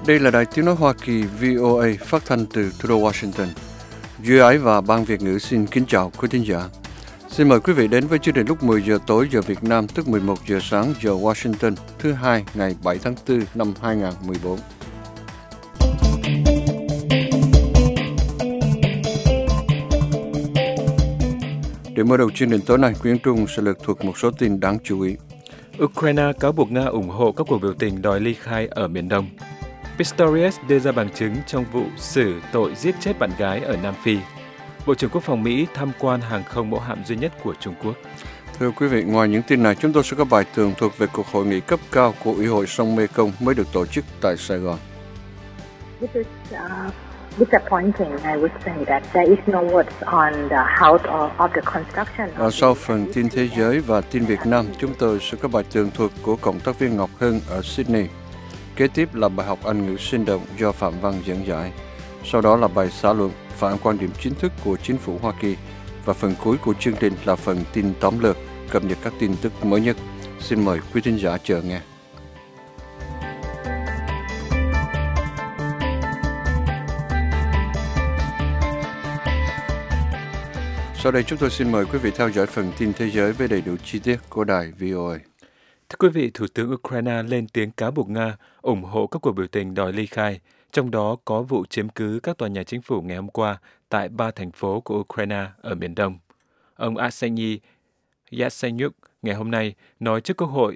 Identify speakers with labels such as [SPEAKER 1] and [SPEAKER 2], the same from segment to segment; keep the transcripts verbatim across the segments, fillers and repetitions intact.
[SPEAKER 1] Đây là Đài Tiếng Nói Hoa Kỳ vê o a phát thanh từ thủ đô Washington. Duy Ái và Ban Việt ngữ xin kính chào quý thính giả. Xin mời quý vị đến với chương trình lúc mười giờ tối giờ Việt Nam, tức mười một giờ sáng giờ Washington, thứ hai ngày bảy tháng tư năm hai nghìn không trăm mười bốn. Để mở đầu chương trình tối nay, Quyến Trung sẽ lược thuật một số tin đáng chú ý.
[SPEAKER 2] Ukraine cáo buộc Nga ủng hộ các cuộc biểu tình đòi ly khai ở miền Đông. Pistorius đưa ra bằng chứng trong vụ xử tội giết chết bạn gái ở Nam Phi. Bộ trưởng Quốc phòng Mỹ tham quan hàng không mẫu hạm duy nhất của Trung Quốc.
[SPEAKER 1] Thưa quý vị, ngoài những tin này, chúng tôi sẽ có bài tường thuật về cuộc hội nghị cấp cao của Ủy hội sông Mekong mới được tổ chức tại Sài Gòn.
[SPEAKER 3] This is uh, disappointing, I would say that there is no words on the health of, of the construction.
[SPEAKER 1] Ở sau phần tin thế giới và tin Việt Nam, chúng tôi sẽ có bài tường thuật của cộng tác viên Ngọc Hưng ở Sydney. Kế tiếp là bài học Anh ngữ sinh động do Phạm Văn dẫn giải. Sau đó là bài xã luận phản quan điểm chính thức của chính phủ Hoa Kỳ. Và phần cuối của chương trình là phần tin tóm lược, cập nhật các tin tức mới nhất. Xin mời quý thính giả chờ nghe. Sau đây chúng tôi xin mời quý vị theo dõi phần tin thế giới với đầy đủ chi tiết của đài vê o a.
[SPEAKER 2] Thưa quý vị, Thủ tướng Ukraine lên tiếng cáo buộc Nga ủng hộ các cuộc biểu tình đòi ly khai, trong đó có vụ chiếm cứ các tòa nhà chính phủ ngày hôm qua tại ba thành phố của Ukraine ở miền Đông. Ông Arseniy Yatsenyuk ngày hôm nay nói trước Quốc hội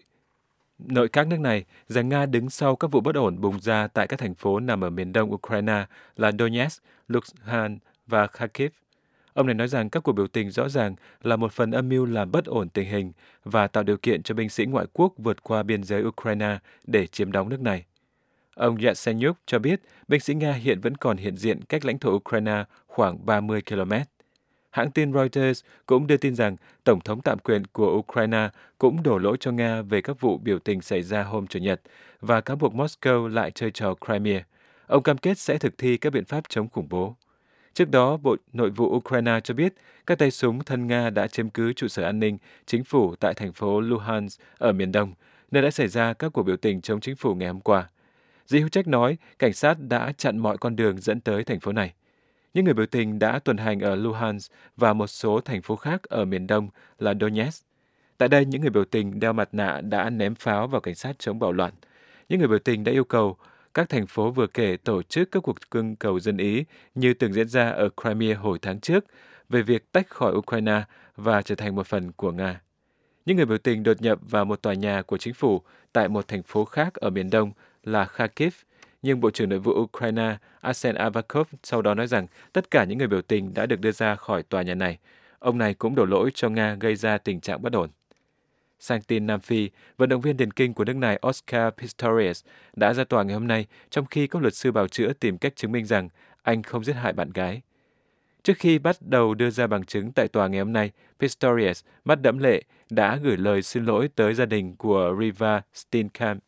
[SPEAKER 2] nội các nước này rằng Nga đứng sau các vụ bất ổn bùng ra tại các thành phố nằm ở miền đông Ukraine là Donetsk, Luhansk và Kharkiv. Ông này nói rằng các cuộc biểu tình rõ ràng là một phần âm mưu làm bất ổn tình hình và tạo điều kiện cho binh sĩ ngoại quốc vượt qua biên giới Ukraine để chiếm đóng nước này. Ông Yatsenyuk cho biết binh sĩ Nga hiện vẫn còn hiện diện cách lãnh thổ Ukraine khoảng ba mươi ki lô mét. Hãng tin Reuters cũng đưa tin rằng Tổng thống tạm quyền của Ukraine cũng đổ lỗi cho Nga về các vụ biểu tình xảy ra hôm Chủ nhật và cáo buộc Moscow lại chơi trò Crimea. Ông cam kết sẽ thực thi các biện pháp chống khủng bố. Trước đó, Bộ Nội vụ Ukraine cho biết các tay súng thân Nga đã chiếm cứ trụ sở an ninh chính phủ tại thành phố Luhansk ở miền đông, nơi đã xảy ra các cuộc biểu tình chống chính phủ ngày hôm qua. Giới hữu trách nói cảnh sát đã chặn mọi con đường dẫn tới thành phố này. Những người biểu tình đã tuần hành ở Luhansk và một số thành phố khác ở miền đông là Donetsk. Tại đây, những người biểu tình đeo mặt nạ đã ném pháo vào cảnh sát chống bạo loạn. Những người biểu tình đã yêu cầu các thành phố vừa kể tổ chức các cuộc trưng cầu dân ý như từng diễn ra ở Crimea hồi tháng trước về việc tách khỏi Ukraine và trở thành một phần của Nga. Những người biểu tình đột nhập vào một tòa nhà của chính phủ tại một thành phố khác ở miền đông là Kharkiv, nhưng Bộ trưởng Nội vụ Ukraine Arsen Avakov sau đó nói rằng tất cả những người biểu tình đã được đưa ra khỏi tòa nhà này. Ông này cũng đổ lỗi cho Nga gây ra tình trạng bất ổn. Sang tin Nam Phi, vận động viên điền kinh của nước này Oscar Pistorius đã ra tòa ngày hôm nay trong khi các luật sư bào chữa tìm cách chứng minh rằng anh không giết hại bạn gái. Trước khi bắt đầu đưa ra bằng chứng tại tòa ngày hôm nay, Pistorius, mắt đẫm lệ, đã gửi lời xin lỗi tới gia đình của Riva Steenkamp.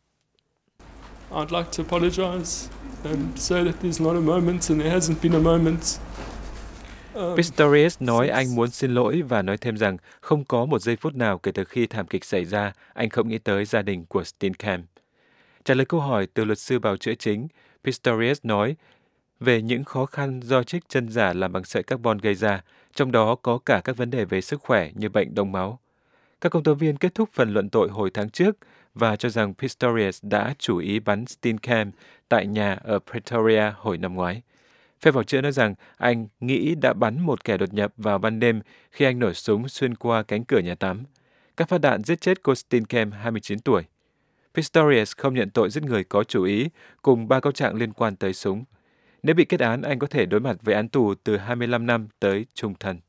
[SPEAKER 4] I'd like to apologize and say that there's not a moment and there hasn't been a moment.
[SPEAKER 2] Pistorius nói anh muốn xin lỗi và nói thêm rằng không có một giây phút nào kể từ khi thảm kịch xảy ra, anh không nghĩ tới gia đình của Steenkamp. Trả lời câu hỏi từ luật sư bào chữa chính, Pistorius nói về những khó khăn do chiếc chân giả làm bằng sợi carbon gây ra, trong đó có cả các vấn đề về sức khỏe như bệnh đông máu. Các công tố viên kết thúc phần luận tội hồi tháng trước và cho rằng Pistorius đã chủ ý bắn Steenkamp tại nhà ở Pretoria hồi năm ngoái. Phe bào chữa nói rằng anh nghĩ đã bắn một kẻ đột nhập vào ban đêm khi anh nổ súng xuyên qua cánh cửa nhà tắm. Các phát đạn giết chết cô Steenkamp, hai mươi chín tuổi. Pistorius không nhận tội giết người có chủ ý, cùng ba cáo trạng liên quan tới súng. Nếu bị kết án, anh có thể đối mặt với án tù từ hai mươi lăm năm tới chung thân.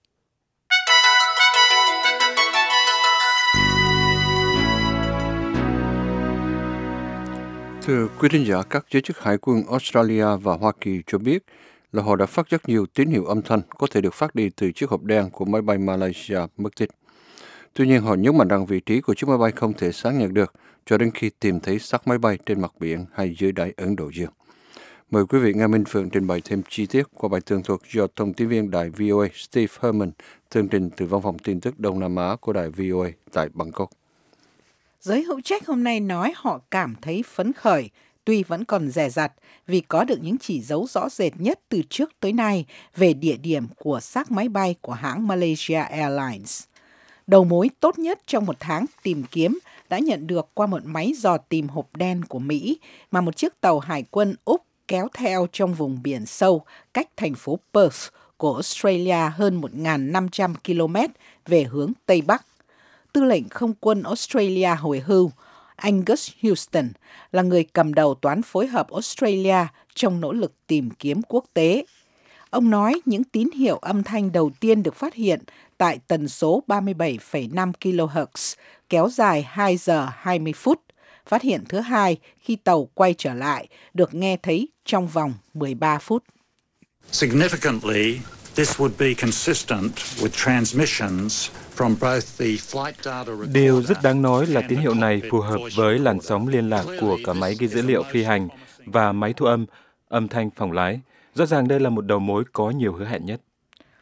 [SPEAKER 1] Thưa quý thính giả, các giới chức hải quân Australia và Hoa Kỳ cho biết là họ đã phát rất nhiều tín hiệu âm thanh có thể được phát đi từ chiếc hộp đen của máy bay Malaysia mất tích. Tuy nhiên, họ nhấn mạnh rằng vị trí của chiếc máy bay không thể xác nhận được cho đến khi tìm thấy xác máy bay trên mặt biển hay dưới đáy Ấn Độ Dương. Mời quý vị nghe Minh Phượng trình bày thêm chi tiết qua bài tường thuật do thông tin viên đài vê o a Steve Herman tường trình từ văn phòng tin tức Đông Nam Á của đài vê o a tại Bangkok.
[SPEAKER 5] Giới hữu trách hôm nay nói họ cảm thấy phấn khởi tuy vẫn còn dè dặt vì có được những chỉ dấu rõ rệt nhất từ trước tới nay về địa điểm của xác máy bay của hãng Malaysia Airlines. Đầu mối tốt nhất trong một tháng tìm kiếm đã nhận được qua một máy dò tìm hộp đen của Mỹ mà một chiếc tàu hải quân Úc kéo theo trong vùng biển sâu cách thành phố Perth của Australia hơn một nghìn năm trăm ki lô mét về hướng Tây Bắc. Tư lệnh không quân Australia hồi hưu, Angus Houston, là người cầm đầu toán phối hợp Australia trong nỗ lực tìm kiếm quốc tế. Ông nói những tín hiệu âm thanh đầu tiên được phát hiện tại tần số ba mươi bảy phẩy năm ki lô héc, kéo dài hai giờ hai mươi phút. Phát hiện thứ hai khi tàu quay trở lại được nghe thấy trong vòng mười ba phút.
[SPEAKER 6] Significantly, this would be consistent with transmissions from both the flight data recorder.
[SPEAKER 2] Điều rất đáng nói là tín hiệu này phù hợp với làn sóng liên lạc của cả máy ghi dữ liệu phi hành và máy thu âm, âm thanh phòng lái. Rõ ràng đây là một đầu mối có nhiều hứa hẹn nhất.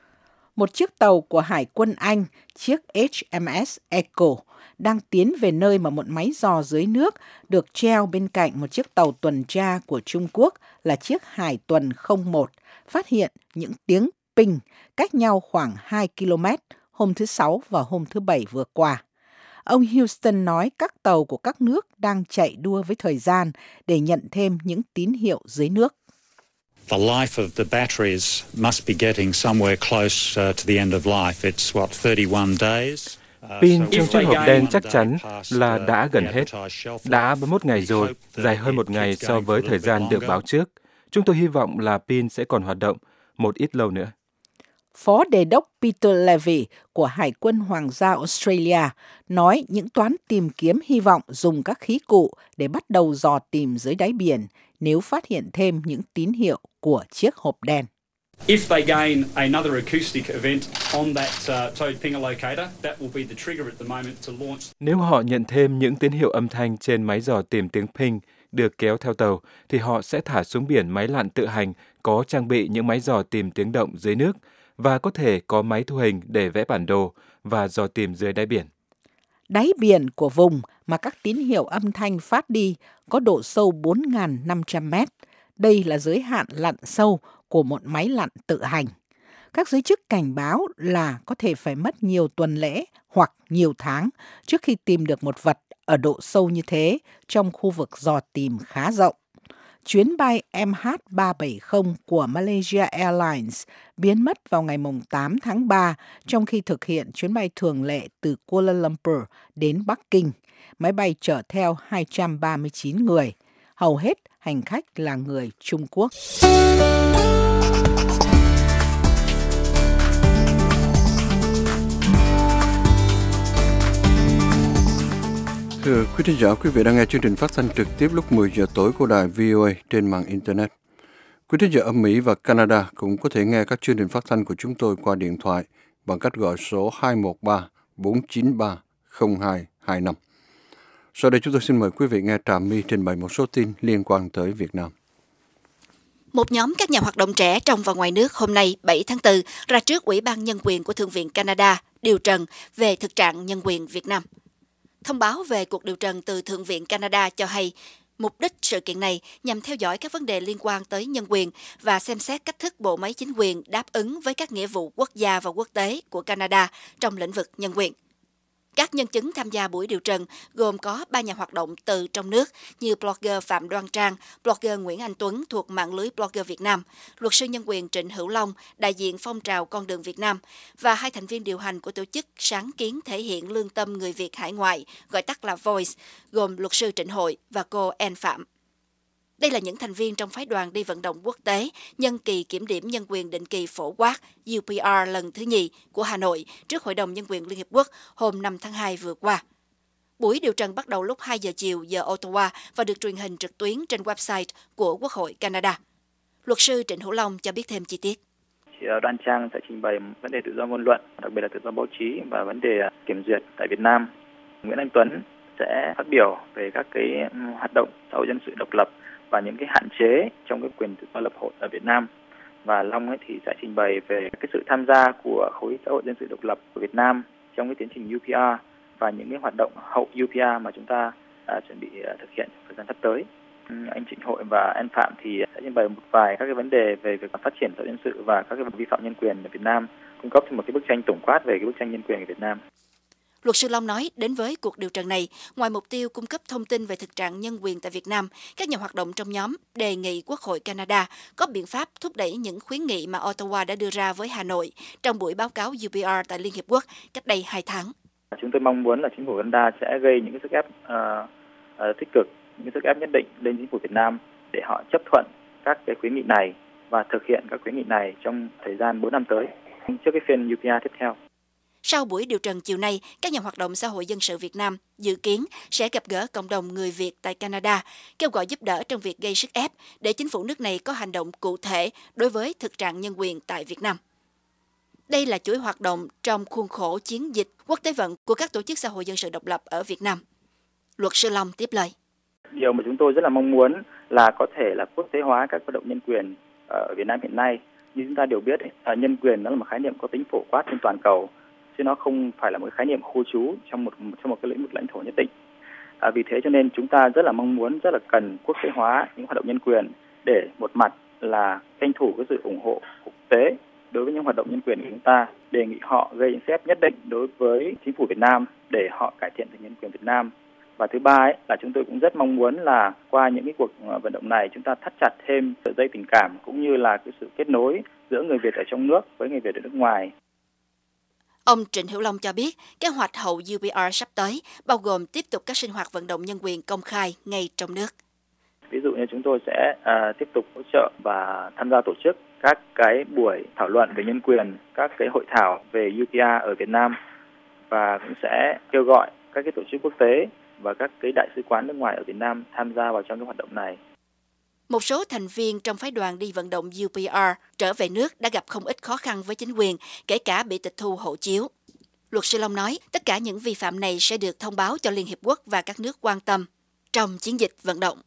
[SPEAKER 5] Một chiếc tàu của Hải quân Anh, chiếc H M S Echo, đang tiến về nơi mà một máy dò dưới nước được treo bên cạnh một chiếc tàu tuần tra của Trung Quốc là chiếc Hải tuần không một, phát hiện những tiếng ping cách nhau khoảng hai ki lô mét hôm thứ Sáu và hôm thứ Bảy vừa qua. Ông Houston nói các tàu của các nước đang chạy đua với thời gian để nhận thêm những tín hiệu dưới nước.
[SPEAKER 6] The life of the batteries must be getting somewhere close uh, to the end of life. It's what, thirty-one days?
[SPEAKER 2] Pin trong chiếc hộp đen chắc chắn là đã gần hết. Đã ba mươi mốt ngày rồi, dài hơn một ngày so với thời gian được báo trước. Chúng tôi hy vọng là pin sẽ còn hoạt động một ít lâu nữa.
[SPEAKER 5] Phó Đề đốc Peter Levy của Hải quân Hoàng gia Australia nói những toán tìm kiếm hy vọng dùng các khí cụ để bắt đầu dò tìm dưới đáy biển nếu phát hiện thêm những tín hiệu của chiếc hộp đen.
[SPEAKER 7] If they gain another acoustic event on that uh, towed pinger locator, that will be the trigger at the moment to launch.
[SPEAKER 2] Nếu họ nhận thêm những tín hiệu âm thanh trên máy dò tìm tiếng ping được kéo theo tàu, thì họ sẽ thả xuống biển máy lặn tự hành có trang bị những máy dò tìm tiếng động dưới nước và có thể có máy thu hình để vẽ bản đồ và dò tìm dưới đáy biển.
[SPEAKER 5] Đáy biển của vùng mà các tín hiệu âm thanh phát đi có độ sâu bốn nghìn năm trăm mét. Đây là giới hạn lặn sâu của một máy lặn tự hành. Các giới chức cảnh báo là có thể phải mất nhiều tuần lễ hoặc nhiều tháng trước khi tìm được một vật ở độ sâu như thế trong khu vực dò tìm khá rộng. Chuyến bay M H ba bảy không của Malaysia Airlines biến mất vào ngày tám tháng ba trong khi thực hiện chuyến bay thường lệ từ Kuala Lumpur đến Bắc Kinh. Máy bay chở theo hai trăm ba mươi chín người, hầu hết hành khách là người Trung Quốc.
[SPEAKER 1] Thưa quý thính giả, quý vị đang nghe chương trình phát thanh trực tiếp lúc mười giờ tối của đài V O A trên mạng Internet. Quý thính giả ở Mỹ và Canada cũng có thể nghe các chương trình phát thanh của chúng tôi qua điện thoại bằng cách gọi số hai một ba bốn chín ba không hai hai năm. Sau đây chúng tôi xin mời quý vị nghe Trà My trình bày một số tin liên quan tới Việt Nam.
[SPEAKER 8] Một nhóm các nhà hoạt động trẻ trong và ngoài nước hôm nay bảy tháng tư ra trước Ủy ban Nhân quyền của Thượng viện Canada điều trần về thực trạng nhân quyền Việt Nam. Thông báo về cuộc điều trần từ Thượng viện Canada cho hay mục đích sự kiện này nhằm theo dõi các vấn đề liên quan tới nhân quyền và xem xét cách thức bộ máy chính quyền đáp ứng với các nghĩa vụ quốc gia và quốc tế của Canada trong lĩnh vực nhân quyền. Các nhân chứng tham gia buổi điều trần gồm có ba nhà hoạt động từ trong nước như blogger Phạm Đoan Trang, blogger Nguyễn Anh Tuấn thuộc mạng lưới blogger Việt Nam, luật sư nhân quyền Trịnh Hữu Long, đại diện phong trào Con đường Việt Nam và hai thành viên điều hành của tổ chức sáng kiến thể hiện lương tâm người Việt hải ngoại, gọi tắt là Voice, gồm luật sư Trịnh Hội và cô An Phạm. Đây là những thành viên trong phái đoàn đi vận động quốc tế nhân kỳ kiểm điểm nhân quyền định kỳ phổ quát U P R lần thứ nhì của Hà Nội trước Hội đồng Nhân quyền Liên Hiệp Quốc hôm năm tháng hai vừa qua. Buổi điều trần bắt đầu lúc hai giờ chiều giờ Ottawa và được truyền hình trực tuyến trên website của Quốc hội Canada. Luật sư Trịnh Hữu Long cho biết thêm chi tiết.
[SPEAKER 9] Chị Đoan Trang sẽ trình bày vấn đề tự do ngôn luận, đặc biệt là tự do báo chí và vấn đề kiểm duyệt tại Việt Nam. Nguyễn Anh Tuấn sẽ phát biểu về các cái hoạt động xã hội dân sự độc lập và những cái hạn chế trong cái quyền tự do lập hội ở Việt Nam. Và Long ấy thì sẽ trình bày về cái sự tham gia của khối xã hội dân sự độc lập của Việt Nam trong cái tiến trình U P R và những cái hoạt động hậu U P R mà chúng ta à, chuẩn bị à, thực hiện thời gian sắp tới. anh Trịnh Hội và anh Phạm thì sẽ trình bày một vài các cái vấn đề về việc phát triển xã hội dân sự và các cái vi phạm nhân quyền ở Việt Nam, cung cấp thêm một cái bức tranh tổng quát về cái bức tranh nhân quyền ở Việt Nam.
[SPEAKER 8] Luật sư Long nói, đến với cuộc điều trần này, ngoài mục tiêu cung cấp thông tin về thực trạng nhân quyền tại Việt Nam, các nhà hoạt động trong nhóm đề nghị Quốc hội Canada có biện pháp thúc đẩy những khuyến nghị mà Ottawa đã đưa ra với Hà Nội trong buổi báo cáo U P R tại Liên Hiệp Quốc cách đây hai tháng.
[SPEAKER 9] Chúng tôi mong muốn là chính phủ Canada sẽ gây những cái sức ép uh, uh, tích cực, những sức ép nhất định lên chính phủ Việt Nam để họ chấp thuận các cái khuyến nghị này và thực hiện các khuyến nghị này trong thời gian bốn năm tới, trước cái phiên U P R tiếp theo.
[SPEAKER 8] Sau buổi điều trần chiều nay, các nhà hoạt động xã hội dân sự Việt Nam dự kiến sẽ gặp gỡ cộng đồng người Việt tại Canada, kêu gọi giúp đỡ trong việc gây sức ép để chính phủ nước này có hành động cụ thể đối với thực trạng nhân quyền tại Việt Nam. Đây là chuỗi hoạt động trong khuôn khổ chiến dịch quốc tế vận của các tổ chức xã hội dân sự độc lập ở Việt Nam. Luật sư Long tiếp lời.
[SPEAKER 9] Điều mà chúng tôi rất là mong muốn là có thể là quốc tế hóa các hoạt động nhân quyền ở Việt Nam hiện nay. Như chúng ta đều biết, nhân quyền nó là một khái niệm có tính phổ quát trên toàn cầu, chứ nó không phải là một khái niệm khu trú trong một trong một cái lĩnh vực lãnh thổ nhất định. À, vì thế cho nên chúng ta rất là mong muốn, rất là cần quốc tế hóa những hoạt động nhân quyền để một mặt là tranh thủ cái sự ủng hộ quốc tế đối với những hoạt động nhân quyền của chúng ta, đề nghị họ gây những xét nhất định đối với chính phủ Việt Nam để họ cải thiện tình nhân quyền Việt Nam. Và thứ ba ấy, là chúng tôi cũng rất mong muốn là qua những cái cuộc vận động này chúng ta thắt chặt thêm sợi dây tình cảm cũng như là cái sự kết nối giữa người Việt ở trong nước với người Việt ở nước ngoài.
[SPEAKER 8] Ông Trịnh Hiểu Long cho biết, kế hoạch hậu U P R sắp tới bao gồm tiếp tục các sinh hoạt vận động nhân quyền công khai ngay trong nước.
[SPEAKER 9] Ví dụ như chúng tôi sẽ à, tiếp tục hỗ trợ và tham gia tổ chức các cái buổi thảo luận về nhân quyền, các cái hội thảo về U P R ở Việt Nam và cũng sẽ kêu gọi các cái tổ chức quốc tế và các cái đại sứ quán nước ngoài ở Việt Nam tham gia vào trong cái hoạt động này.
[SPEAKER 8] Một số thành viên trong phái đoàn đi vận động U P R trở về nước đã gặp không ít khó khăn với chính quyền, kể cả bị tịch thu hộ chiếu. Luật sư Long nói, tất cả những vi phạm này sẽ được thông báo cho Liên Hiệp Quốc và các nước quan tâm trong chiến dịch vận động.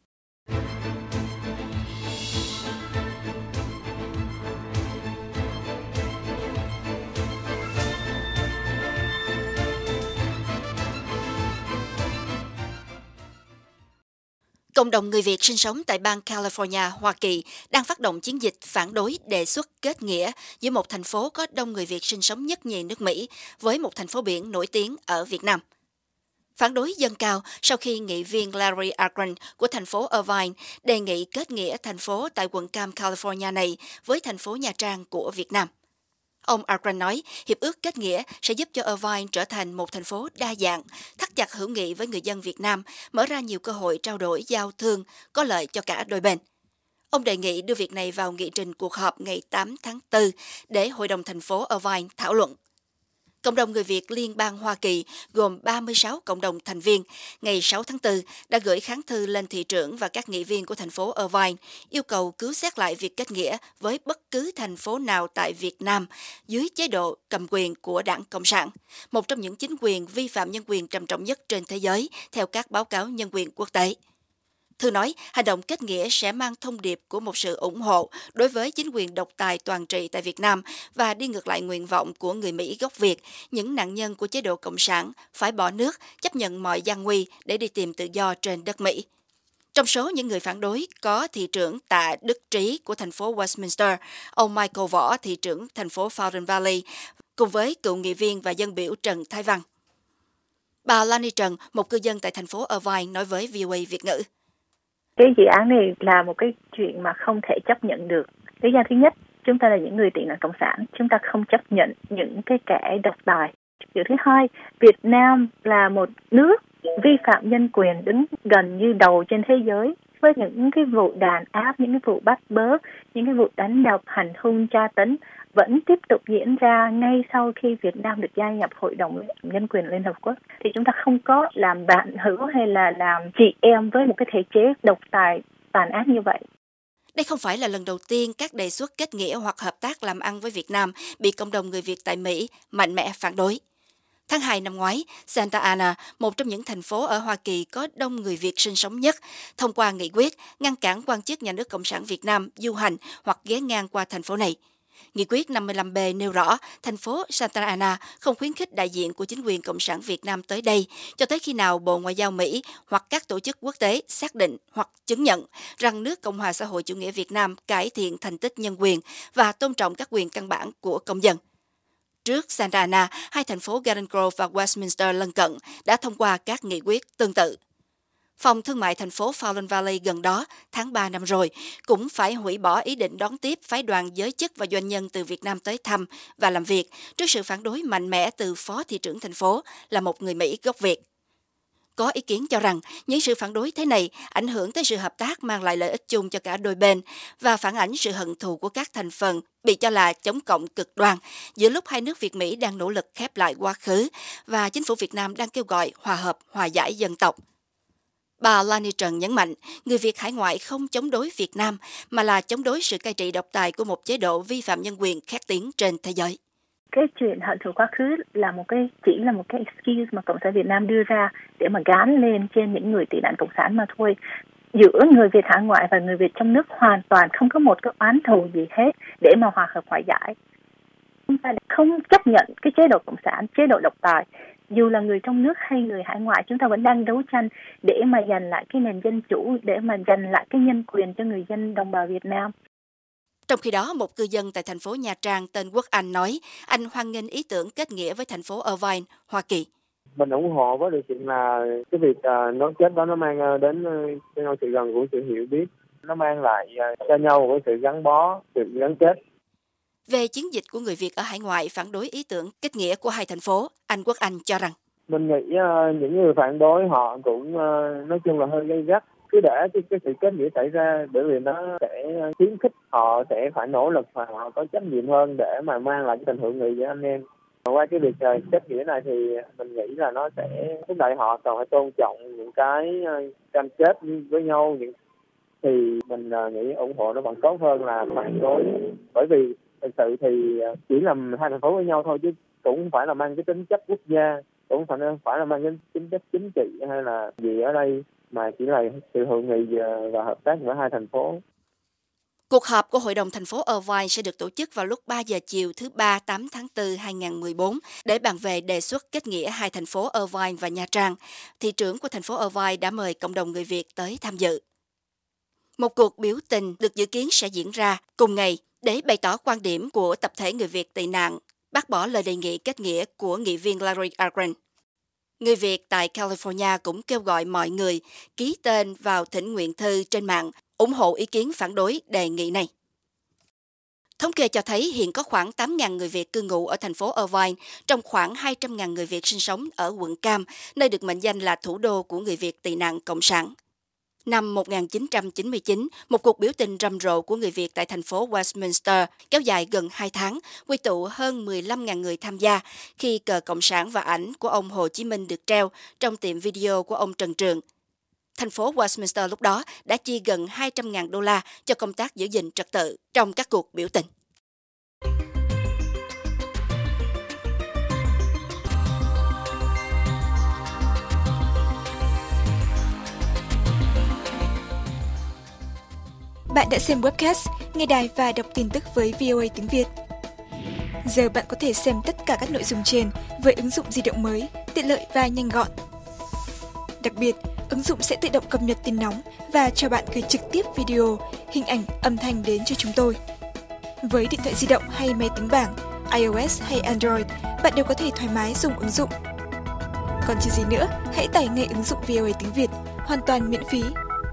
[SPEAKER 8] Cộng đồng người Việt sinh sống tại bang California, Hoa Kỳ đang phát động chiến dịch phản đối đề xuất kết nghĩa giữa một thành phố có đông người Việt sinh sống nhất nhì nước Mỹ với một thành phố biển nổi tiếng ở Việt Nam. Phản đối dâng cao sau khi nghị viên Larry Akron của thành phố Irvine đề nghị kết nghĩa thành phố tại quận Cam, California này với thành phố Nha Trang của Việt Nam. Ông Akron nói, hiệp ước kết nghĩa sẽ giúp cho Irvine trở thành một thành phố đa dạng, thắt chặt hữu nghị với người dân Việt Nam, mở ra nhiều cơ hội trao đổi giao thương có lợi cho cả đôi bên. Ông đề nghị đưa việc này vào nghị trình cuộc họp ngày tám tháng tư để Hội đồng thành phố Irvine thảo luận. Cộng đồng người Việt Liên bang Hoa Kỳ gồm ba mươi sáu cộng đồng thành viên ngày sáu tháng tư đã gửi kháng thư lên thị trưởng và các nghị viên của thành phố Irvine yêu cầu cứu xét lại việc kết nghĩa với bất cứ thành phố nào tại Việt Nam dưới chế độ cầm quyền của Đảng Cộng sản, một trong những chính quyền vi phạm nhân quyền trầm trọng nhất trên thế giới theo các báo cáo nhân quyền quốc tế. Thư nói, hành động kết nghĩa sẽ mang thông điệp của một sự ủng hộ đối với chính quyền độc tài toàn trị tại Việt Nam và đi ngược lại nguyện vọng của người Mỹ gốc Việt, những nạn nhân của chế độ Cộng sản phải bỏ nước, chấp nhận mọi gian nguy để đi tìm tự do trên đất Mỹ. Trong số những người phản đối có thị trưởng Tạ Đức Trí của thành phố Westminster, ông Michael Võ, thị trưởng thành phố Fountain Valley, cùng với cựu nghị viên và dân biểu Trần Thái Văn. Bà Lani Trần, một cư dân tại thành phố Irvine, nói với vê o a Việt ngữ.
[SPEAKER 3] Cái dự án này là một cái chuyện mà không thể chấp nhận được. Lý do thứ nhất, chúng ta là những người tị nạn cộng sản, chúng ta không chấp nhận những cái kẻ độc tài. Điều thứ hai, Việt Nam là một nước vi phạm nhân quyền đứng gần như đầu trên thế giới với những cái vụ đàn áp, những cái vụ bắt bớ, những cái vụ đánh đập, hành hung, tra tấn vẫn tiếp tục diễn ra ngay sau khi Việt Nam được gia nhập Hội đồng Nhân quyền Liên Hợp Quốc. Thì chúng ta không có làm bạn hữu hay là làm chị em với một cái thể chế độc tài tàn ác như vậy.
[SPEAKER 8] Đây không phải là lần đầu tiên các đề xuất kết nghĩa hoặc hợp tác làm ăn với Việt Nam bị cộng đồng người Việt tại Mỹ mạnh mẽ phản đối. Tháng hai năm ngoái, Santa Ana, một trong những thành phố ở Hoa Kỳ có đông người Việt sinh sống nhất, thông qua nghị quyết ngăn cản quan chức nhà nước Cộng sản Việt Nam du hành hoặc ghé ngang qua thành phố này. Nghị quyết năm mươi lăm B nêu rõ thành phố Santa Ana không khuyến khích đại diện của chính quyền Cộng sản Việt Nam tới đây cho tới khi nào Bộ Ngoại giao Mỹ hoặc các tổ chức quốc tế xác định hoặc chứng nhận rằng nước Cộng hòa xã hội chủ nghĩa Việt Nam cải thiện thành tích nhân quyền và tôn trọng các quyền căn bản của công dân. Trước Santa Ana, hai thành phố Garden Grove và Westminster lân cận đã thông qua các nghị quyết tương tự. Phòng thương mại thành phố Fallon Valley gần đó, tháng ba năm rồi, cũng phải hủy bỏ ý định đón tiếp phái đoàn giới chức và doanh nhân từ Việt Nam tới thăm và làm việc trước sự phản đối mạnh mẽ từ phó thị trưởng thành phố là một người Mỹ gốc Việt. Có ý kiến cho rằng những sự phản đối thế này ảnh hưởng tới sự hợp tác mang lại lợi ích chung cho cả đôi bên và phản ánh sự hận thù của các thành phần bị cho là chống cộng cực đoan giữa lúc hai nước Việt Mỹ đang nỗ lực khép lại quá khứ và chính phủ Việt Nam đang kêu gọi hòa hợp, hòa giải dân tộc. Bà Lani Trần nhấn mạnh, người Việt hải ngoại không chống đối Việt Nam mà là chống đối sự cai trị độc tài của một chế độ vi phạm nhân quyền khét tiếng trên thế giới.
[SPEAKER 3] Cái chuyện hận thù quá khứ là một cái chỉ là một cái excuse mà Cộng sản Việt Nam đưa ra để mà gán lên trên những người tị nạn cộng sản mà thôi. Giữa người Việt hải ngoại và người Việt trong nước hoàn toàn không có một cái oán thù gì hết để mà hòa hợp hòa giải. Chúng ta không chấp nhận cái chế độ cộng sản, chế độ độc tài. Dù là người trong nước hay người hải ngoại, chúng ta vẫn đang đấu tranh để mà giành lại cái nền dân chủ, để mà giành lại cái nhân quyền cho người dân đồng bào Việt Nam.
[SPEAKER 8] Trong khi đó, một cư dân tại thành phố Nha Trang tên Quốc Anh nói, anh hoan nghênh ý tưởng kết nghĩa với thành phố Irvine, Hoa Kỳ.
[SPEAKER 10] Mình ủng hộ với điều chuyện là cái việc uh, nối kết đó nó mang đến uh, sự gần gũi, sự hiểu biết, nó mang lại uh, cho nhau một sự gắn bó, sự gắn kết.
[SPEAKER 8] Về chiến dịch của người Việt ở hải ngoại phản đối ý tưởng kết nghĩa của hai thành phố, anh Quốc Anh cho rằng
[SPEAKER 10] mình nghĩ uh, những người phản đối họ cũng uh, nói chung là hơi gay gắt. Cứ để cái, cái sự kết nghĩa xảy ra, bởi vì nó sẽ khuyến khích họ sẽ phải nỗ lực và họ có trách nhiệm hơn để mà mang lại cái tình hữu nghị với anh em. Qua cái việc uh, kết nghĩa này thì mình nghĩ là nó sẽ thúc đẩy họ cần phải tôn trọng những cái uh, cam kết với nhau. Những... Thì mình uh, nghĩ ủng hộ nó vẫn tốt hơn là phản đối, bởi vì thực sự thì chỉ làm hai thành phố với nhau thôi chứ cũng không phải là mang cái tính chất quốc gia, cũng không phải là mang cái tính chất chính trị hay là gì ở đây, mà chỉ là sự hữu nghị và hợp tác giữa hai thành phố.
[SPEAKER 8] Cuộc họp của Hội đồng thành phố Irvine sẽ được tổ chức vào lúc ba giờ chiều thứ Ba tám tháng tư hai nghìn không trăm mười bốn để bàn về đề xuất kết nghĩa hai thành phố Irvine và Nha Trang. Thị trưởng của thành phố Irvine đã mời cộng đồng người Việt tới tham dự. Một cuộc biểu tình được dự kiến sẽ diễn ra cùng ngày để bày tỏ quan điểm của tập thể người Việt tị nạn, bác bỏ lời đề nghị kết nghĩa của nghị viên Larry Agron. Người Việt tại California cũng kêu gọi mọi người ký tên vào thỉnh nguyện thư trên mạng ủng hộ ý kiến phản đối đề nghị này. Thống kê cho thấy hiện có khoảng tám nghìn người Việt cư ngụ ở thành phố Irvine, trong khoảng hai trăm nghìn người Việt sinh sống ở quận Cam, nơi được mệnh danh là thủ đô của người Việt tị nạn cộng sản. Năm một nghìn chín trăm chín mươi chín, một cuộc biểu tình rầm rộ của người Việt tại thành phố Westminster kéo dài gần hai tháng, quy tụ hơn mười lăm nghìn người tham gia khi cờ Cộng sản và ảnh của ông Hồ Chí Minh được treo trong tiệm video của ông Trần Trường. Thành phố Westminster lúc đó đã chi gần hai trăm nghìn đô la cho công tác giữ gìn trật tự trong các cuộc biểu tình.
[SPEAKER 11] Bạn đã xem webcast, nghe đài và đọc tin tức với vê o a tiếng Việt. Giờ bạn có thể xem tất cả các nội dung trên với ứng dụng di động mới, tiện lợi và nhanh gọn. Đặc biệt, ứng dụng sẽ tự động cập nhật tin nóng và cho bạn gửi trực tiếp video, hình ảnh, âm thanh đến cho chúng tôi. Với điện thoại di động hay máy tính bảng, iOS hay Android, bạn đều có thể thoải mái dùng ứng dụng. Còn chờ gì nữa, hãy tải ngay ứng dụng vê o a tiếng Việt, hoàn toàn miễn phí.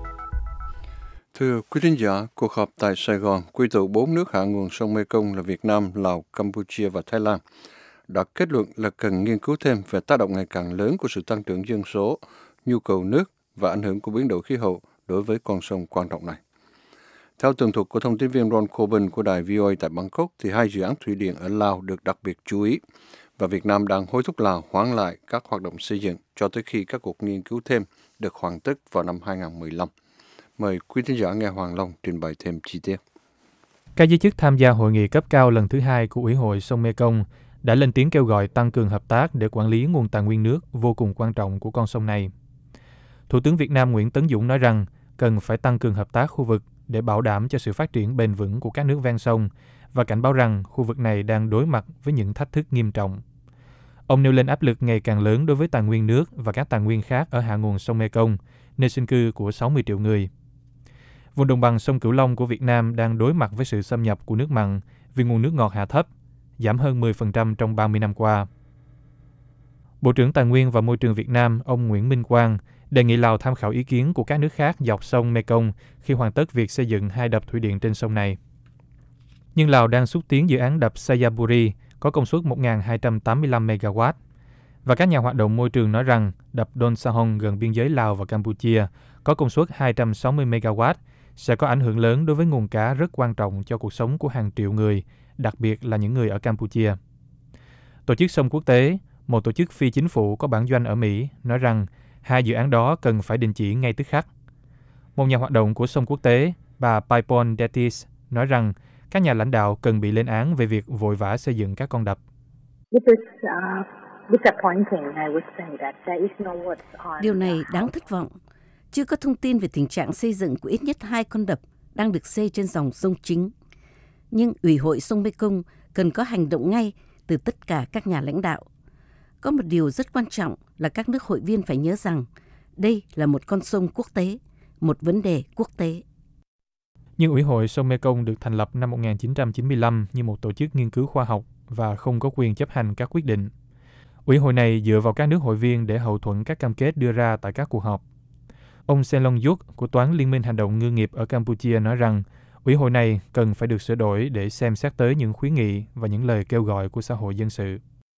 [SPEAKER 1] Thưa quý thính giả, cuộc họp tại Sài Gòn quy tụ bốn nước hạ nguồn sông Mekong là Việt Nam, Lào, Campuchia và Thái Lan đã kết luận là cần nghiên cứu thêm về tác động ngày càng lớn của sự tăng trưởng dân số, nhu cầu nước và ảnh hưởng của biến đổi khí hậu đối với con sông quan trọng này. Theo tường thuật của thông tin viên Ron Coben của đài vê o a tại Bangkok, thì hai dự án thủy điện ở Lào được đặc biệt chú ý và Việt Nam đang hối thúc Lào hoãn lại các hoạt động xây dựng cho tới khi các cuộc nghiên cứu thêm được hoàn tất vào năm hai nghìn không trăm mười lăm. Mời quý thính giả nghe Hoàng Long trình bày thêm chi tiết.
[SPEAKER 12] Các giới chức tham gia hội nghị cấp cao lần thứ hai của Ủy hội sông Mekong đã lên tiếng kêu gọi tăng cường hợp tác để quản lý nguồn tài nguyên nước vô cùng quan trọng của con sông này. Thủ tướng Việt Nam Nguyễn Tấn Dũng nói rằng cần phải tăng cường hợp tác khu vực để bảo đảm cho sự phát triển bền vững của các nước ven sông và cảnh báo rằng khu vực này đang đối mặt với những thách thức nghiêm trọng. Ông nêu lên áp lực ngày càng lớn đối với tài nguyên nước và các tài nguyên khác ở hạ nguồn sông Mekong, nơi sinh cư của sáu mươi triệu người. Vùng đồng bằng sông Cửu Long của Việt Nam đang đối mặt với sự xâm nhập của nước mặn vì nguồn nước ngọt hạ thấp, giảm hơn mười phần trăm trong ba mươi năm qua. Bộ trưởng Tài nguyên và Môi trường Việt Nam, ông Nguyễn Minh Quang, đề nghị Lào tham khảo ý kiến của các nước khác dọc sông Mekong khi hoàn tất việc xây dựng hai đập thủy điện trên sông này. Nhưng Lào đang xúc tiến dự án đập Sayaburi có công suất một nghìn hai trăm tám mươi lăm mê ga oát. Và các nhà hoạt động môi trường nói rằng đập Don Sahong gần biên giới Lào và Campuchia có công suất hai trăm sáu mươi mê ga oát sẽ có ảnh hưởng lớn đối với nguồn cá rất quan trọng cho cuộc sống của hàng triệu người, đặc biệt là những người ở Campuchia. Tổ chức Sông Quốc tế, một tổ chức phi chính phủ có bản doanh ở Mỹ, nói rằng hai dự án đó cần phải đình chỉ ngay tức khắc. Một nhà hoạt động của Sông Quốc tế, bà Paipon Detis, nói rằng các nhà lãnh đạo cần bị lên án về việc vội vã xây dựng các con đập.
[SPEAKER 13] Điều này đáng thất vọng. Chưa có thông tin về tình trạng xây dựng của ít nhất hai con đập đang được xây trên dòng sông chính. Nhưng Ủy hội sông Mekong cần có hành động ngay từ tất cả các nhà lãnh đạo. Có một điều rất quan trọng là các nước hội viên phải nhớ rằng đây là một con sông quốc tế, một vấn đề quốc tế.
[SPEAKER 12] Nhưng Ủy hội sông Mekong được thành lập năm một nghìn chín trăm chín mươi lăm như một tổ chức nghiên cứu khoa học và không có quyền chấp hành các quyết định. Ủy hội này dựa vào các nước hội viên để hậu thuẫn các cam kết đưa ra tại các cuộc họp. Ông Sen Long Yuk của Toán Liên minh Hành động Ngư nghiệp ở Campuchia nói rằng Ủy hội này cần phải được sửa đổi để xem xét tới những khuyến nghị và những lời kêu gọi của xã hội dân sự.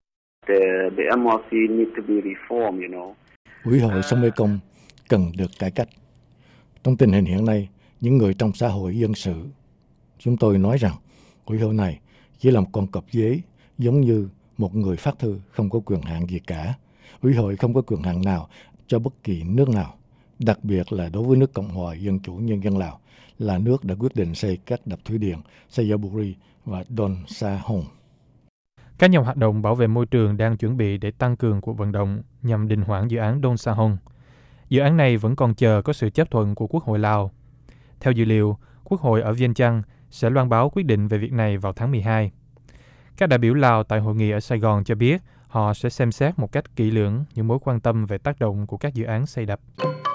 [SPEAKER 14] Ủy hội sông Mekong cần được cải cách. Trong tình hình hiện nay, những người trong xã hội dân sự, chúng tôi nói rằng Ủy hội này chỉ là một con cọp dế, giống như một người phát thư không có quyền hạn gì cả. Ủy hội không có quyền hạn nào cho bất kỳ nước nào, đặc biệt là đối với nước Cộng hòa Dân chủ Nhân dân Lào, là nước đã quyết định xây các đập thủy điện Sayaburi và Don Sahong.
[SPEAKER 12] Các nhà hoạt động bảo vệ môi trường đang chuẩn bị để tăng cường cuộc vận động nhằm đình hoãn dự án Don Sahong. Dự án này vẫn còn chờ có sự chấp thuận của Quốc hội Lào. Theo dữ liệu, Quốc hội ở Vientiane sẽ loan báo quyết định về việc này vào tháng mười hai. Các đại biểu Lào tại hội nghị ở Sài Gòn cho biết họ sẽ xem xét một cách kỹ lưỡng những mối quan tâm về tác động của các dự án xây đập.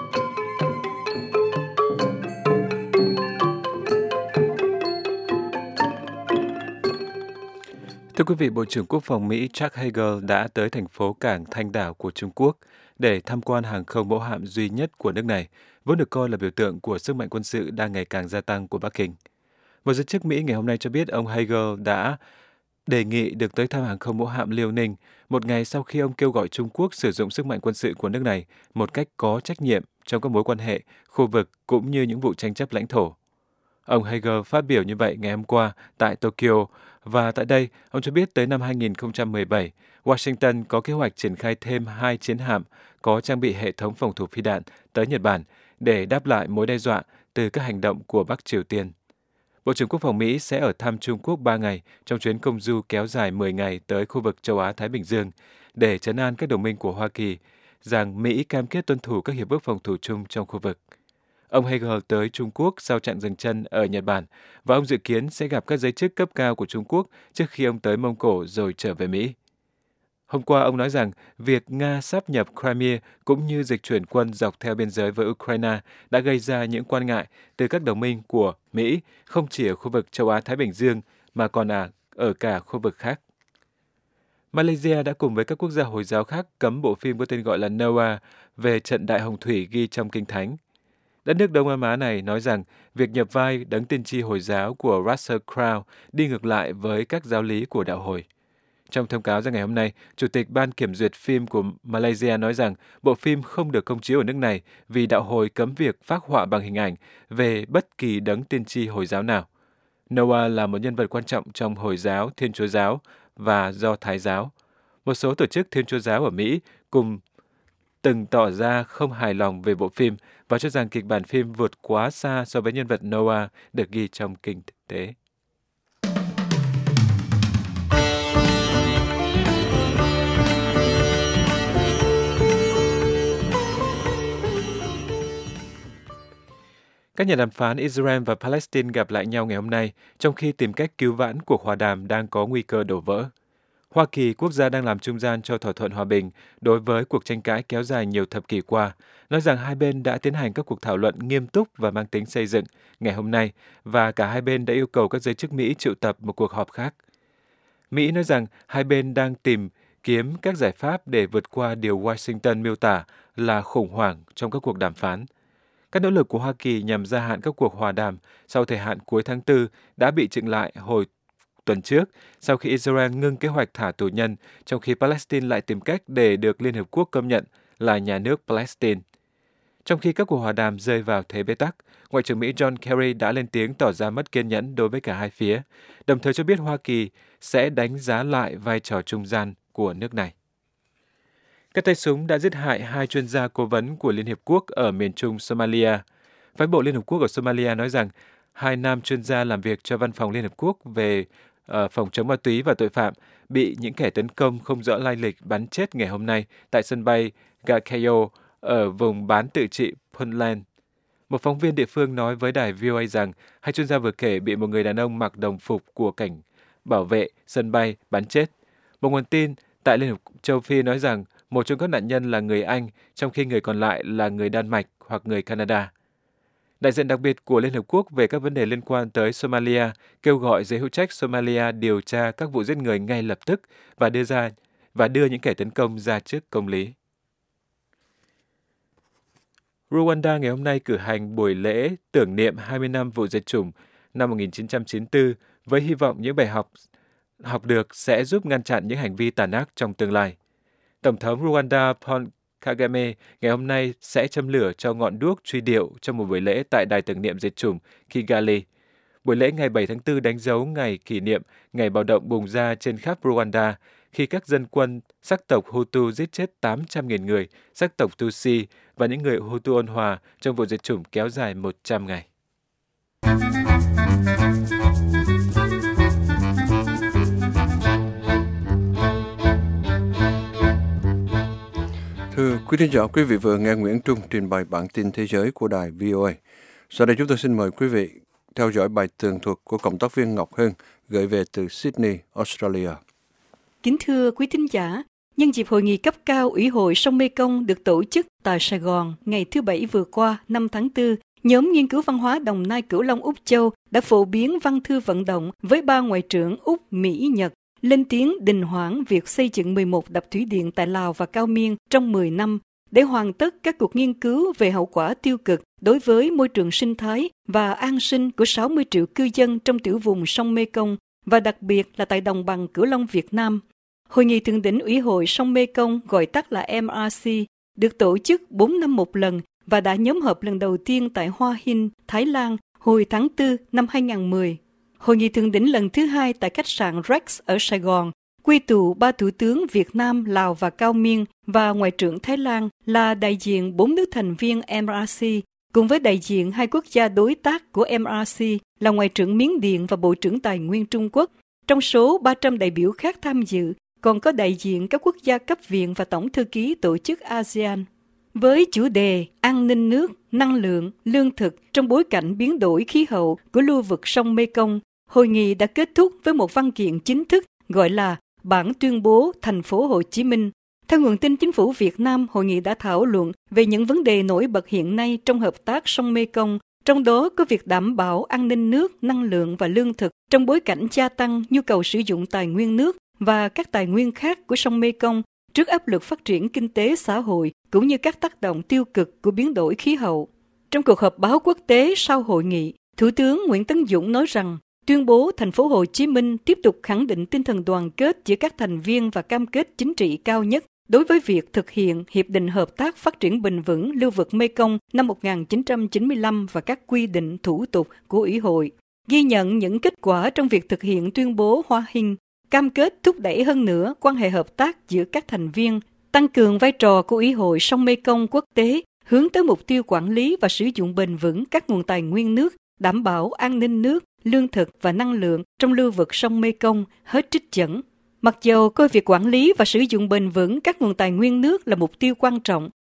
[SPEAKER 2] Thưa quý vị, Bộ trưởng Quốc phòng Mỹ Chuck Hagel đã tới thành phố cảng Thanh Đảo của Trung Quốc để tham quan hàng không mẫu hạm duy nhất của nước này, vốn được coi là biểu tượng của sức mạnh quân sự đang ngày càng gia tăng của Bắc Kinh. Một giới chức Mỹ ngày hôm nay cho biết ông Hagel đã đề nghị được tới thăm hàng không mẫu hạm Liêu Ninh một ngày sau khi ông kêu gọi Trung Quốc sử dụng sức mạnh quân sự của nước này một cách có trách nhiệm trong các mối quan hệ, khu vực cũng như những vụ tranh chấp lãnh thổ. Ông Hagel phát biểu như vậy ngày hôm qua tại Tokyo, và tại đây, ông cho biết tới năm hai nghìn không trăm mười bảy, Washington có kế hoạch triển khai thêm hai chiến hạm có trang bị hệ thống phòng thủ phi đạn tới Nhật Bản để đáp lại mối đe dọa từ các hành động của Bắc Triều Tiên. Bộ trưởng Quốc phòng Mỹ sẽ ở thăm Trung Quốc ba ngày trong chuyến công du kéo dài mười ngày tới khu vực châu Á-Thái Bình Dương để trấn an các đồng minh của Hoa Kỳ rằng Mỹ cam kết tuân thủ các hiệp ước phòng thủ chung trong khu vực. Ông Hagel tới Trung Quốc sau chặng dừng chân ở Nhật Bản và ông dự kiến sẽ gặp các giới chức cấp cao của Trung Quốc trước khi ông tới Mông Cổ rồi trở về Mỹ. Hôm qua, ông nói rằng việc Nga sáp nhập Crimea cũng như dịch chuyển quân dọc theo biên giới với Ukraine đã gây ra những quan ngại từ các đồng minh của Mỹ, không chỉ ở khu vực châu Á-Thái Bình Dương mà còn ở, ở cả khu vực khác. Malaysia đã cùng với các quốc gia Hồi giáo khác cấm bộ phim có tên gọi là Noah về trận Đại Hồng Thủy ghi trong Kinh Thánh. Đất nước Đông Nam Á này nói rằng việc nhập vai đấng tiên tri Hồi giáo của Russell Crowe đi ngược lại với các giáo lý của đạo Hồi. Trong thông cáo ra ngày hôm nay, Chủ tịch Ban Kiểm duyệt phim của Malaysia nói rằng bộ phim không được công chiếu ở nước này vì đạo Hồi cấm việc phác họa bằng hình ảnh về bất kỳ đấng tiên tri Hồi giáo nào. Noah là một nhân vật quan trọng trong Hồi giáo, Thiên Chúa giáo và Do Thái giáo. Một số tổ chức Thiên Chúa giáo ở Mỹ cùng từng tỏ ra không hài lòng về bộ phim và cho rằng kịch bản phim vượt quá xa so với nhân vật Noah được ghi trong kinh tế. Các nhà đàm phán Israel và Palestine gặp lại nhau ngày hôm nay, trong khi tìm cách cứu vãn cuộc hòa đàm đang có nguy cơ đổ vỡ. Hoa Kỳ, quốc gia đang làm trung gian cho thỏa thuận hòa bình đối với cuộc tranh cãi kéo dài nhiều thập kỷ qua, nói rằng hai bên đã tiến hành các cuộc thảo luận nghiêm túc và mang tính xây dựng ngày hôm nay, và cả hai bên đã yêu cầu các giới chức Mỹ triệu tập một cuộc họp khác. Mỹ nói rằng hai bên đang tìm kiếm các giải pháp để vượt qua điều Washington miêu tả là khủng hoảng trong các cuộc đàm phán. Các nỗ lực của Hoa Kỳ nhằm gia hạn các cuộc hòa đàm sau thời hạn cuối tháng tư đã bị chững lại hồi tuần trước sau khi Israel ngưng kế hoạch thả tù nhân, trong khi Palestine lại tìm cách để được Liên Hợp Quốc công nhận là nhà nước Palestine. Trong khi các cuộc hòa đàm rơi vào thế bế tắc, Ngoại trưởng Mỹ John Kerry đã lên tiếng tỏ ra mất kiên nhẫn đối với cả hai phía, đồng thời cho biết Hoa Kỳ sẽ đánh giá lại vai trò trung gian của nước này. Các tay súng đã giết hại hai chuyên gia cố vấn của Liên Hiệp Quốc ở miền trung Somalia. Phái bộ Liên Hợp Quốc ở Somalia nói rằng hai nam chuyên gia làm việc cho Văn phòng Liên Hợp Quốc về uh, phòng chống ma túy và tội phạm bị những kẻ tấn công không rõ lai lịch bắn chết ngày hôm nay tại sân bay Galkayo ở vùng bán tự trị Puntland. Một phóng viên địa phương nói với đài vê o a rằng hai chuyên gia vừa kể bị một người đàn ông mặc đồng phục của cảnh bảo vệ sân bay bắn chết. Một nguồn tin tại Liên Hợp Châu Phi nói rằng một trong các nạn nhân là người Anh, trong khi người còn lại là người Đan Mạch hoặc người Canada. Đại diện đặc biệt của Liên Hợp Quốc về các vấn đề liên quan tới Somalia kêu gọi giới hữu trách Somalia điều tra các vụ giết người ngay lập tức và đưa ra và đưa những kẻ tấn công ra trước công lý. Rwanda ngày hôm nay cử hành buổi lễ tưởng niệm hai mươi năm vụ diệt chủng năm một nghìn chín trăm chín mươi tư với hy vọng những bài học học được sẽ giúp ngăn chặn những hành vi tàn ác trong tương lai. Tổng thống Rwanda Paul Kagame ngày hôm nay sẽ châm lửa cho ngọn đuốc truy điệu trong một buổi lễ tại đài tưởng niệm diệt chủng Kigali. Buổi lễ ngày bảy tháng tư đánh dấu ngày kỷ niệm ngày bạo động bùng ra trên khắp Rwanda khi các dân quân sắc tộc Hutu giết chết tám trăm nghìn người, sắc tộc Tutsi và những người Hutu ôn hòa trong vụ diệt chủng kéo dài một trăm ngày.
[SPEAKER 1] Thưa quý thính giả, quý vị vừa nghe Nguyễn Trung trình bày bản tin thế giới của đài vê o a. Sau đây chúng tôi xin mời quý vị theo dõi bài tường thuật của cộng tác viên Ngọc Hương gửi về từ Sydney, Australia.
[SPEAKER 15] Kính thưa quý thính giả, nhân dịp hội nghị cấp cao Ủy hội sông Mekong được tổ chức tại Sài Gòn ngày thứ Bảy vừa qua, năm tháng tư, nhóm nghiên cứu văn hóa Đồng Nai Cửu Long Úc Châu đã phổ biến văn thư vận động với ba ngoại trưởng Úc, Mỹ, Nhật, lên tiếng đình hoãn việc xây dựng mười một đập thủy điện tại Lào và Cao Miên trong mười năm để hoàn tất các cuộc nghiên cứu về hậu quả tiêu cực đối với môi trường sinh thái và an sinh của sáu mươi triệu cư dân trong tiểu vùng sông Mekong và đặc biệt là tại đồng bằng Cửu Long Việt Nam. Hội nghị thượng đỉnh Ủy hội sông Mekong, gọi tắt là em rờ xê, được tổ chức bốn năm một lần và đã nhóm họp lần đầu tiên tại Hoa Hin, Thái Lan hồi tháng tư năm hai không một không. Hội nghị thượng đỉnh lần thứ hai tại khách sạn Rex ở Sài Gòn quy tụ ba thủ tướng Việt Nam, Lào và Cao Miên và Ngoại trưởng Thái Lan là đại diện bốn nước thành viên em rờ xê, cùng với đại diện hai quốc gia đối tác của em rờ xê là Ngoại trưởng Miến Điện và Bộ trưởng Tài nguyên Trung Quốc. Trong số ba trăm đại biểu khác tham dự, còn có đại diện các quốc gia cấp viện và Tổng thư ký Tổ chức a sê an. Với chủ đề an ninh nước, năng lượng, lương thực trong bối cảnh biến đổi khí hậu của lưu vực sông Mekong, hội nghị đã kết thúc với một văn kiện chính thức gọi là Bản tuyên bố Thành phố Hồ Chí Minh. Theo nguồn tin Chính phủ Việt Nam, hội nghị đã thảo luận về những vấn đề nổi bật hiện nay trong hợp tác sông Mekong, trong đó có việc đảm bảo an ninh nước, năng lượng và lương thực trong bối cảnh gia tăng nhu cầu sử dụng tài nguyên nước và các tài nguyên khác của sông Mekong trước áp lực phát triển kinh tế xã hội cũng như các tác động tiêu cực của biến đổi khí hậu. Trong cuộc họp báo quốc tế sau hội nghị, Thủ tướng Nguyễn Tấn Dũng nói rằng tuyên bố Thành phố Hồ Chí Minh tiếp tục khẳng định tinh thần đoàn kết giữa các thành viên và cam kết chính trị cao nhất đối với việc thực hiện Hiệp định Hợp tác Phát triển Bền vững lưu vực Mekong năm một nghìn chín trăm chín mươi lăm và các quy định thủ tục của Ủy hội. Ghi nhận những kết quả trong việc thực hiện tuyên bố Hoa Hình, cam kết thúc đẩy hơn nữa quan hệ hợp tác giữa các thành viên, tăng cường vai trò của Ủy hội sông Mekong quốc tế, hướng tới mục tiêu quản lý và sử dụng bền vững các nguồn tài nguyên nước, đảm bảo an ninh nước, lương thực và năng lượng trong lưu vực sông Mekong, hết trích dẫn. Mặc dầu coi việc quản lý và sử dụng bền vững các nguồn tài nguyên nước là mục tiêu quan trọng,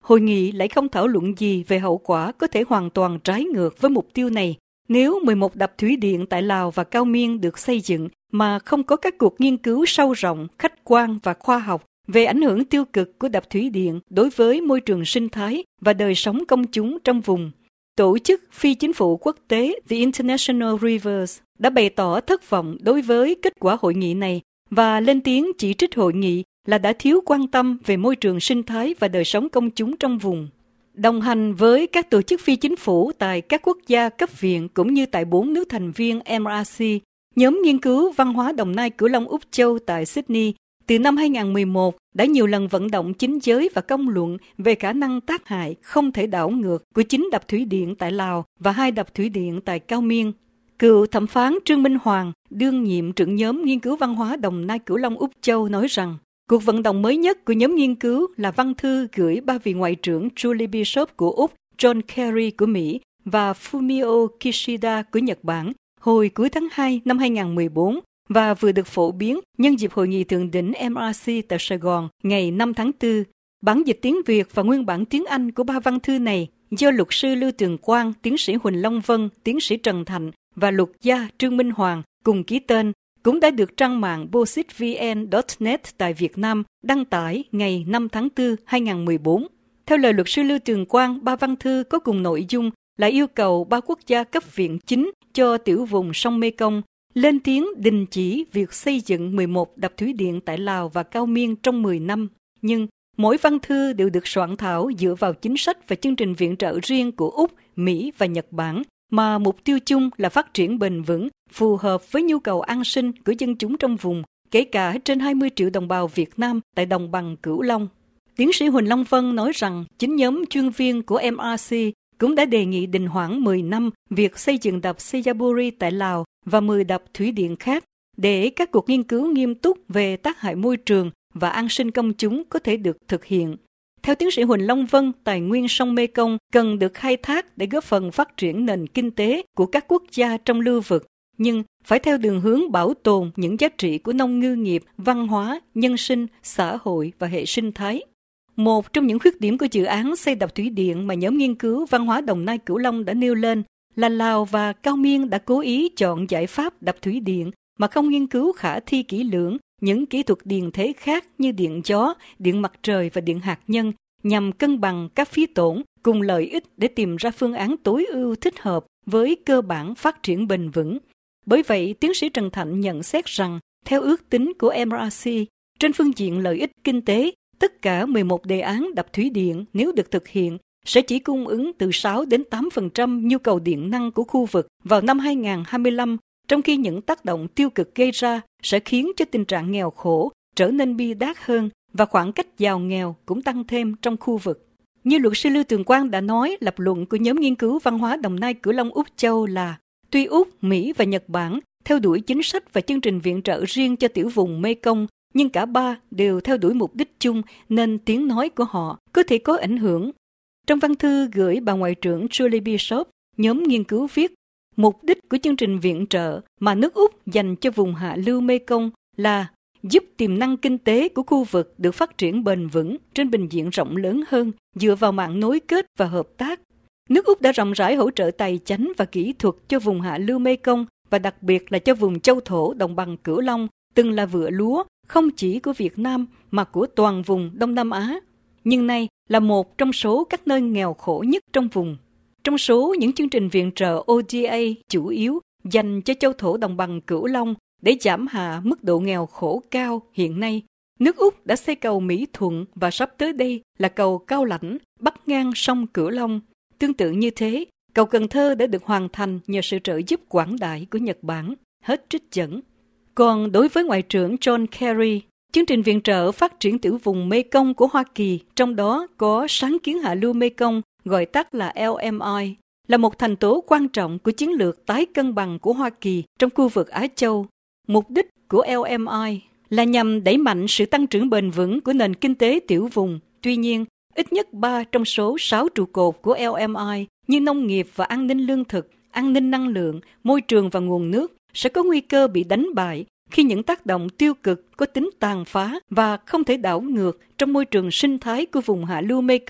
[SPEAKER 15] hội nghị lại không thảo luận gì về hậu quả có thể hoàn toàn trái ngược với mục tiêu này. Nếu mười một đập thủy điện tại Lào và Cao Miên được xây dựng mà không có các cuộc nghiên cứu sâu rộng, khách quan và khoa học về ảnh hưởng tiêu cực của đập thủy điện đối với môi trường sinh thái và đời sống công chúng trong vùng, tổ chức phi chính phủ quốc tế The International Rivers đã bày tỏ thất vọng đối với kết quả hội nghị này và lên tiếng chỉ trích hội nghị là đã thiếu quan tâm về môi trường sinh thái và đời sống công chúng trong vùng. Đồng hành với các tổ chức phi chính phủ tại các quốc gia cấp viện cũng như tại bốn nước thành viên em rờ xê, nhóm nghiên cứu văn hóa Đồng Nai Cửu Long Úc Châu tại Sydney từ năm hai không một một đã nhiều lần vận động chính giới và công luận về khả năng tác hại không thể đảo ngược của chính đập thủy điện tại Lào và hai đập thủy điện tại Cao Miên. Cựu thẩm phán Trương Minh Hoàng, đương nhiệm trưởng nhóm nghiên cứu văn hóa Đồng Nai Cửu Long Úc Châu nói rằng, cuộc vận động mới nhất của nhóm nghiên cứu là văn thư gửi ba vị ngoại trưởng Julie Bishop của Úc, John Kerry của Mỹ và Fumio Kishida của Nhật Bản hồi cuối tháng hai năm hai không một bốn và vừa được phổ biến nhân dịp hội nghị thượng đỉnh em rờ xê tại Sài Gòn ngày năm tháng tư. Bản dịch tiếng Việt và nguyên bản tiếng Anh của ba văn thư này do luật sư Lưu Tường Quang, tiến sĩ Huỳnh Long Vân, tiến sĩ Trần Thành và luật gia Trương Minh Hoàng cùng ký tên cũng đã được trang mạng bosit.vn chấm net tại Việt Nam đăng tải ngày năm tháng tư năm hai không một bốn. Theo lời luật sư Lưu Tường Quang, ba văn thư có cùng nội dung là yêu cầu ba quốc gia cấp viện chính cho tiểu vùng sông Mekong lên tiếng đình chỉ việc xây dựng mười một đập thủy điện tại Lào và Cao Miên trong mười năm. Nhưng mỗi văn thư đều được soạn thảo dựa vào chính sách và chương trình viện trợ riêng của Úc, Mỹ và Nhật Bản, mà mục tiêu chung là phát triển bền vững, phù hợp với nhu cầu an sinh của dân chúng trong vùng, kể cả trên hai mươi triệu đồng bào Việt Nam tại đồng bằng Cửu Long. Tiến sĩ Huỳnh Long Vân nói rằng chính nhóm chuyên viên của em rờ xê cũng đã đề nghị đình hoãn mười năm việc xây dựng đập Sejaburi tại Lào và mười đập thủy điện khác để các cuộc nghiên cứu nghiêm túc về tác hại môi trường và an sinh công chúng có thể được thực hiện. Theo tiến sĩ Huỳnh Long Vân, tài nguyên sông Mekong cần được khai thác để góp phần phát triển nền kinh tế của các quốc gia trong lưu vực, nhưng phải theo đường hướng bảo tồn những giá trị của nông ngư nghiệp, văn hóa, nhân sinh, xã hội và hệ sinh thái. Một trong những khuyết điểm của dự án xây đập thủy điện mà nhóm nghiên cứu văn hóa Đồng Nai Cửu Long đã nêu lên là Lào và Cao Miên đã cố ý chọn giải pháp đập thủy điện mà không nghiên cứu khả thi kỹ lưỡng những kỹ thuật điện thế khác như điện gió, điện mặt trời và điện hạt nhân nhằm cân bằng các phí tổn cùng lợi ích để tìm ra phương án tối ưu thích hợp với cơ bản phát triển bền vững. Bởi vậy, tiến sĩ Trần Thạnh nhận xét rằng, theo ước tính của em rờ xê, trên phương diện lợi ích kinh tế, tất cả mười một đề án đập thủy điện nếu được thực hiện sẽ chỉ cung ứng từ sáu đến tám phần trăm nhu cầu điện năng của khu vực vào năm hai không hai lăm, trong khi những tác động tiêu cực gây ra sẽ khiến cho tình trạng nghèo khổ trở nên bi đát hơn và khoảng cách giàu nghèo cũng tăng thêm trong khu vực. Như luật sư Lưu Tường Quang đã nói, lập luận của nhóm nghiên cứu văn hóa Đồng Nai Cửu Long Úc Châu là tuy Úc, Mỹ và Nhật Bản theo đuổi chính sách và chương trình viện trợ riêng cho tiểu vùng Mekong, nhưng cả ba đều theo đuổi mục đích chung nên tiếng nói của họ có thể có ảnh hưởng. Trong văn thư gửi bà Ngoại trưởng Julie Bishop, nhóm nghiên cứu viết, mục đích của chương trình viện trợ mà nước Úc dành cho vùng hạ lưu Mekong là giúp tiềm năng kinh tế của khu vực được phát triển bền vững trên bình diện rộng lớn hơn dựa vào mạng nối kết và hợp tác. Nước Úc đã rộng rãi hỗ trợ tài chánh và kỹ thuật cho vùng hạ lưu Mekong và đặc biệt là cho vùng châu thổ đồng bằng Cửu Long, từng là vựa lúa không chỉ của Việt Nam mà của toàn vùng Đông Nam Á, nhưng nay là một trong số các nơi nghèo khổ nhất trong vùng. Trong số những chương trình viện trợ o đê a chủ yếu dành cho châu thổ đồng bằng Cửu Long để giảm hạ mức độ nghèo khổ cao hiện nay, nước Úc đã xây cầu Mỹ Thuận và sắp tới đây là cầu Cao Lãnh bắc ngang sông Cửu Long. Tương tự như thế, cầu Cần Thơ đã được hoàn thành nhờ sự trợ giúp quảng đại của Nhật Bản. Hết trích dẫn. Còn đối với Ngoại trưởng John Kerry, chương trình viện trợ phát triển tiểu vùng Mekong của Hoa Kỳ, trong đó có sáng kiến hạ lưu Mekong, gọi tắt là L M I, là một thành tố quan trọng của chiến lược tái cân bằng của Hoa Kỳ trong khu vực Á Châu. Mục đích của L M I là nhằm đẩy mạnh sự tăng trưởng bền vững của nền kinh tế tiểu vùng. Tuy nhiên, ít nhất ba trong số sáu trụ cột của L M I như nông nghiệp và an ninh lương thực, an ninh năng lượng, môi trường và nguồn nước sẽ có nguy cơ bị đánh bại khi những tác động tiêu cực có tính tàn phá và không thể đảo ngược trong môi trường sinh thái của vùng hạ lưu Mekong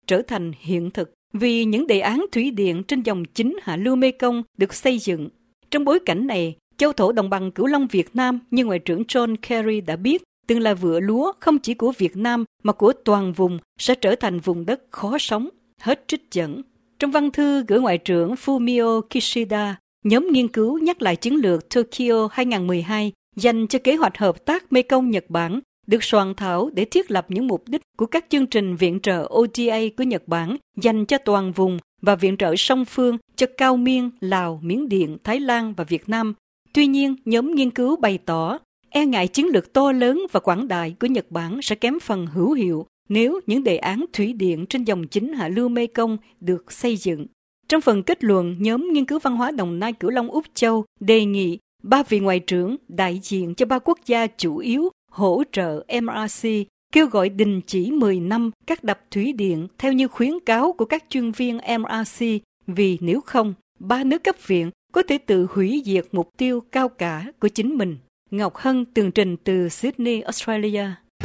[SPEAKER 15] trở thành hiện thực vì những đề án thủy điện trên dòng chính hạ lưu Mekong được xây dựng. Trong bối cảnh này, châu thổ đồng bằng Cửu Long Việt Nam như Ngoại trưởng John Kerry đã biết, từng là vựa lúa không chỉ của Việt Nam mà của toàn vùng sẽ trở thành vùng đất khó sống. Hết trích dẫn. Trong văn thư gửi Ngoại trưởng Fumio Kishida, nhóm nghiên cứu nhắc lại chiến lược Tokyo hai không một hai dành cho kế hoạch hợp tác Mekong-Nhật Bản được soạn thảo để thiết lập những mục đích của các chương trình viện trợ O D A của Nhật Bản dành cho toàn vùng và viện trợ song phương cho Cao Miên, Lào, Miến Điện, Thái Lan và Việt Nam. Tuy nhiên, nhóm nghiên cứu bày tỏ e ngại chiến lược to lớn và quảng đại của Nhật Bản sẽ kém phần hữu hiệu nếu những đề án thủy điện trên dòng chính hạ lưu Mekong được xây dựng. Trong phần kết luận, nhóm nghiên cứu văn hóa Đồng Nai Cửu Long Úc Châu đề nghị ba vị ngoại trưởng đại diện cho ba quốc gia chủ yếu hỗ trợ M R C kêu gọi đình chỉ mười năm các đập thủy điện theo như khuyến cáo của các chuyên viên M R C, vì nếu không, ba nước cấp viện có thể tự hủy diệt mục tiêu cao cả của chính mình. Ngọc Hân tường trình từ Sydney, Australia.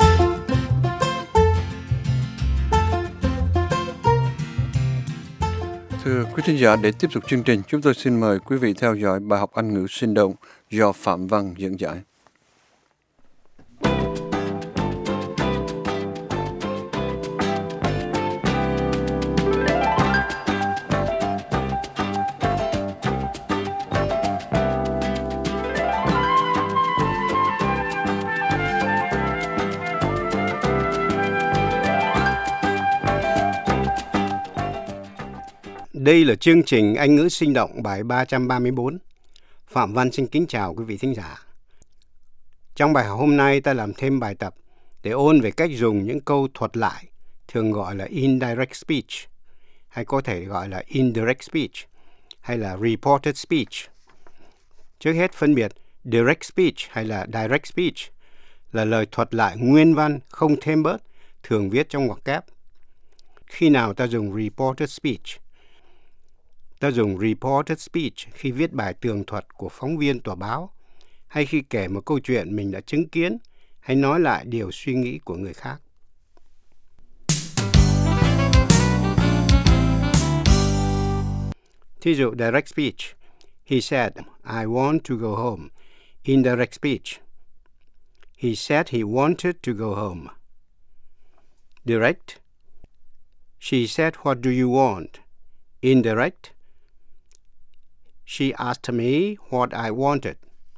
[SPEAKER 1] Thưa quý thính giả, để tiếp tục chương trình, chúng tôi xin mời quý vị theo dõi bài học Anh ngữ sinh động do Phạm Văn dẫn giải.
[SPEAKER 16] Đây là chương trình Anh ngữ sinh động bài ba trăm ba mươi bốn. Phạm Văn xin kính chào quý vị thính giả. Trong bài học hôm nay ta làm thêm bài tập để ôn về cách dùng những câu thuật lại, thường gọi là indirect speech, hay có thể gọi là indirect speech, hay là reported speech. Trước hết phân biệt direct speech hay là direct speech là lời thuật lại nguyên văn không thêm bớt, thường viết trong ngoặc kép. Khi nào ta dùng reported speech? Ta dùng reported speech khi viết bài tường thuật của phóng viên tòa báo, hay khi kể một câu chuyện mình đã chứng kiến, hay nói lại điều suy nghĩ của người khác. Thí dụ direct speech. He said, I want to go home. Indirect speech. He said he wanted to go home. Direct. She said, what do you want? Indirect. She asked me what I wanted.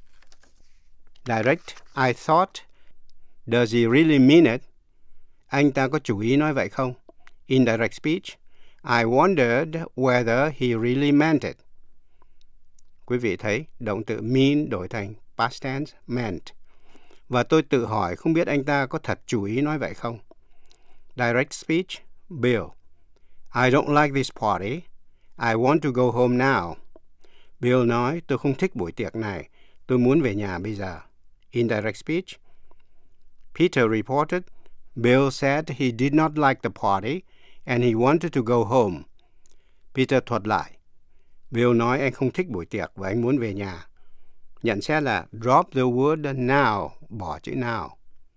[SPEAKER 16] Direct. I thought, does he really mean it? Anh ta có chủ ý nói vậy không? Indirect speech. I wondered whether he really meant it. Quý vị thấy động từ mean đổi thành past tense meant. Và tôi tự hỏi không biết anh ta có thật chủ ý nói vậy không? Direct speech. Bill. I don't like this party. I want to go home now. Bill nói, tôi không thích buổi tiệc này. Tôi muốn về nhà bây giờ. Indirect speech. Peter reported, Bill said he did not like the party and he wanted to go home. Peter thuật lại. Bill nói anh không thích buổi tiệc và anh muốn về nhà. Nhận xét là drop the word now, bỏ chữ now.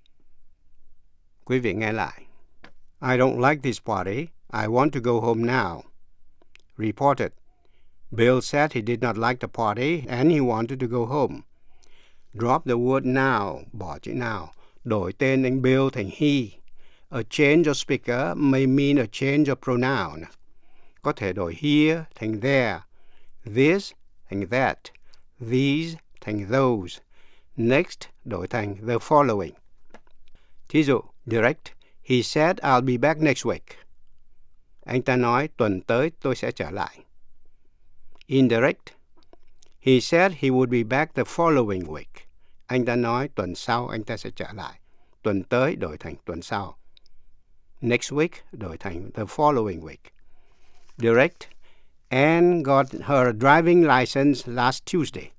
[SPEAKER 16] Quý vị nghe lại. I don't like this party. I want to go home now. Reported. Bill said he did not like the party and he wanted to go home. Drop the word now, bỏ chữ now. Đổi tên anh Bill thành he. A change of speaker may mean a change of pronoun. Có thể đổi here thành there, this thành that, these thành those, next đổi thành the following. Thí dụ, direct. He said I'll be back next week. Anh ta nói tuần tới tôi sẽ trở lại. Indirect. He said he would be back the following week. Anh ta nói tuần sau anh ta sẽ trở lại. Tuần tới đổi thành tuần sau. Next week đổi thành the following week. Direct. Anne got her driving license last Tuesday.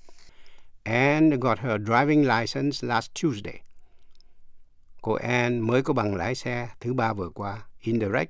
[SPEAKER 16] Anne got her driving license last Tuesday. Cô Anne mới có bằng lái xe thứ ba vừa qua. Indirect.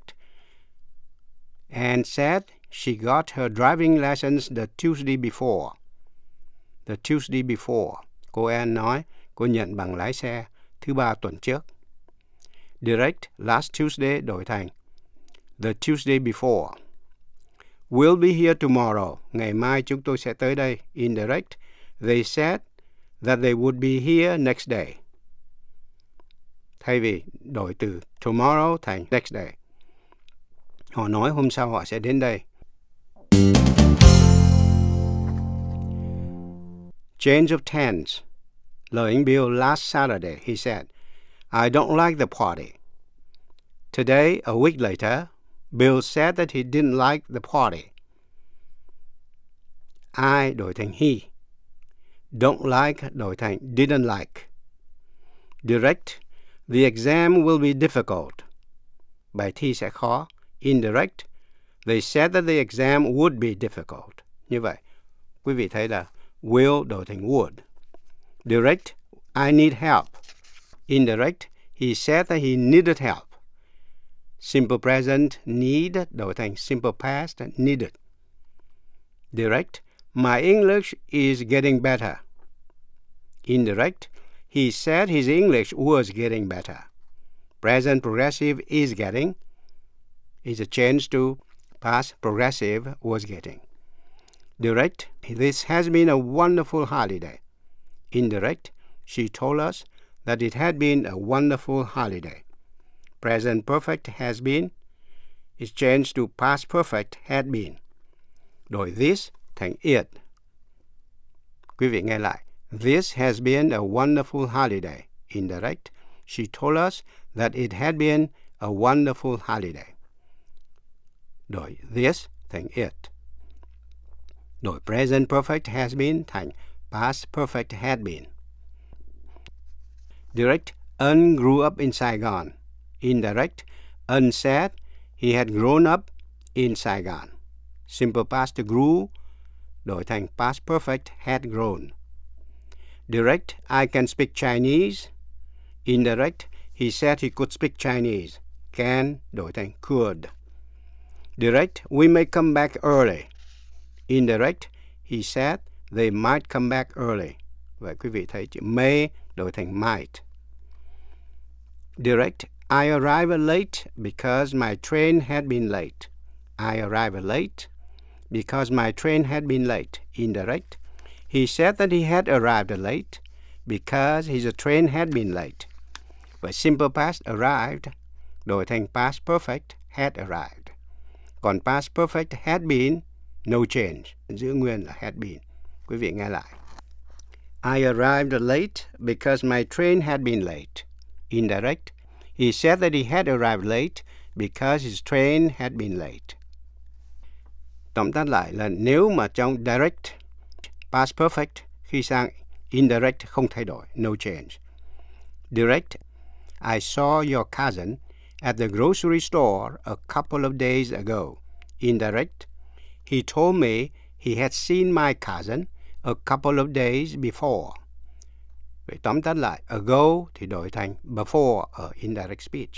[SPEAKER 16] Anne said she got her driving license the Tuesday before. The Tuesday before. Cô Anne nói cô nhận bằng lái xe thứ ba tuần trước. Direct. Last Tuesday đổi thành the Tuesday before. We'll be here tomorrow. Ngày mai chúng tôi sẽ tới đây. Indirect, they said that they would be here next day. Thay vì đổi từ tomorrow thành next day. Họ nói hôm sau họ sẽ đến đây. Change of tense. Lời anh Bill last Saturday, he said, I don't like the party. Today, a week later, Bill said that he didn't like the party. I đổi thành he. Don't like đổi thành didn't like. Direct, the exam will be difficult. Bài thi sẽ khó. Indirect, they said that the exam would be difficult. Như vậy, quý vị thấy là will đổi thành would. Direct, I need help. Indirect, he said that he needed help. Simple present, need, đổi thành simple past, needed. Direct, my English is getting better. Indirect, he said his English was getting better. Present progressive, is getting, is a change to past progressive, was getting. Direct, this has been a wonderful holiday. Indirect, she told us that it had been a wonderful holiday. Present perfect, has been, is changed to past perfect, had been. Đổi this thành it. Quý vị nghe lại. This has been a wonderful holiday. Indirect, she told us that it had been a wonderful holiday. Đổi this thành it. Đổi present perfect, has been thành past perfect, had been. Direct, Un grew up in Saigon. Indirect, Un said he had grown up in Saigon. Simple past grew, đổi thành past perfect, had grown. Direct, I can speak Chinese. Indirect, he said he could speak Chinese. Can, đổi thành could. Direct, we may come back early. Indirect, he said they might come back early. Vậy quý vị thấy chữ may đổi thành might. Direct, I arrived late because my train had been late. I arrived late because my train had been late. Indirect, he said that he had arrived late because his train had been late. Vậy simple past arrived đổi thành past perfect, had arrived. Còn past perfect, had been, no change. Giữ nguyên là had been. Quý vị nghe lại. I arrived late because my train had been late. Indirect, he said that he had arrived late because his train had been late. Tóm tắt lại là nếu mà trong direct, past perfect, khi sang indirect không thay đổi, no change. Direct, I saw your cousin at the grocery store a couple of days ago. Indirect, he told me he had seen my cousin a couple of days before. Vậy tóm tắt lại, ago thì đổi thành before ở indirect speech.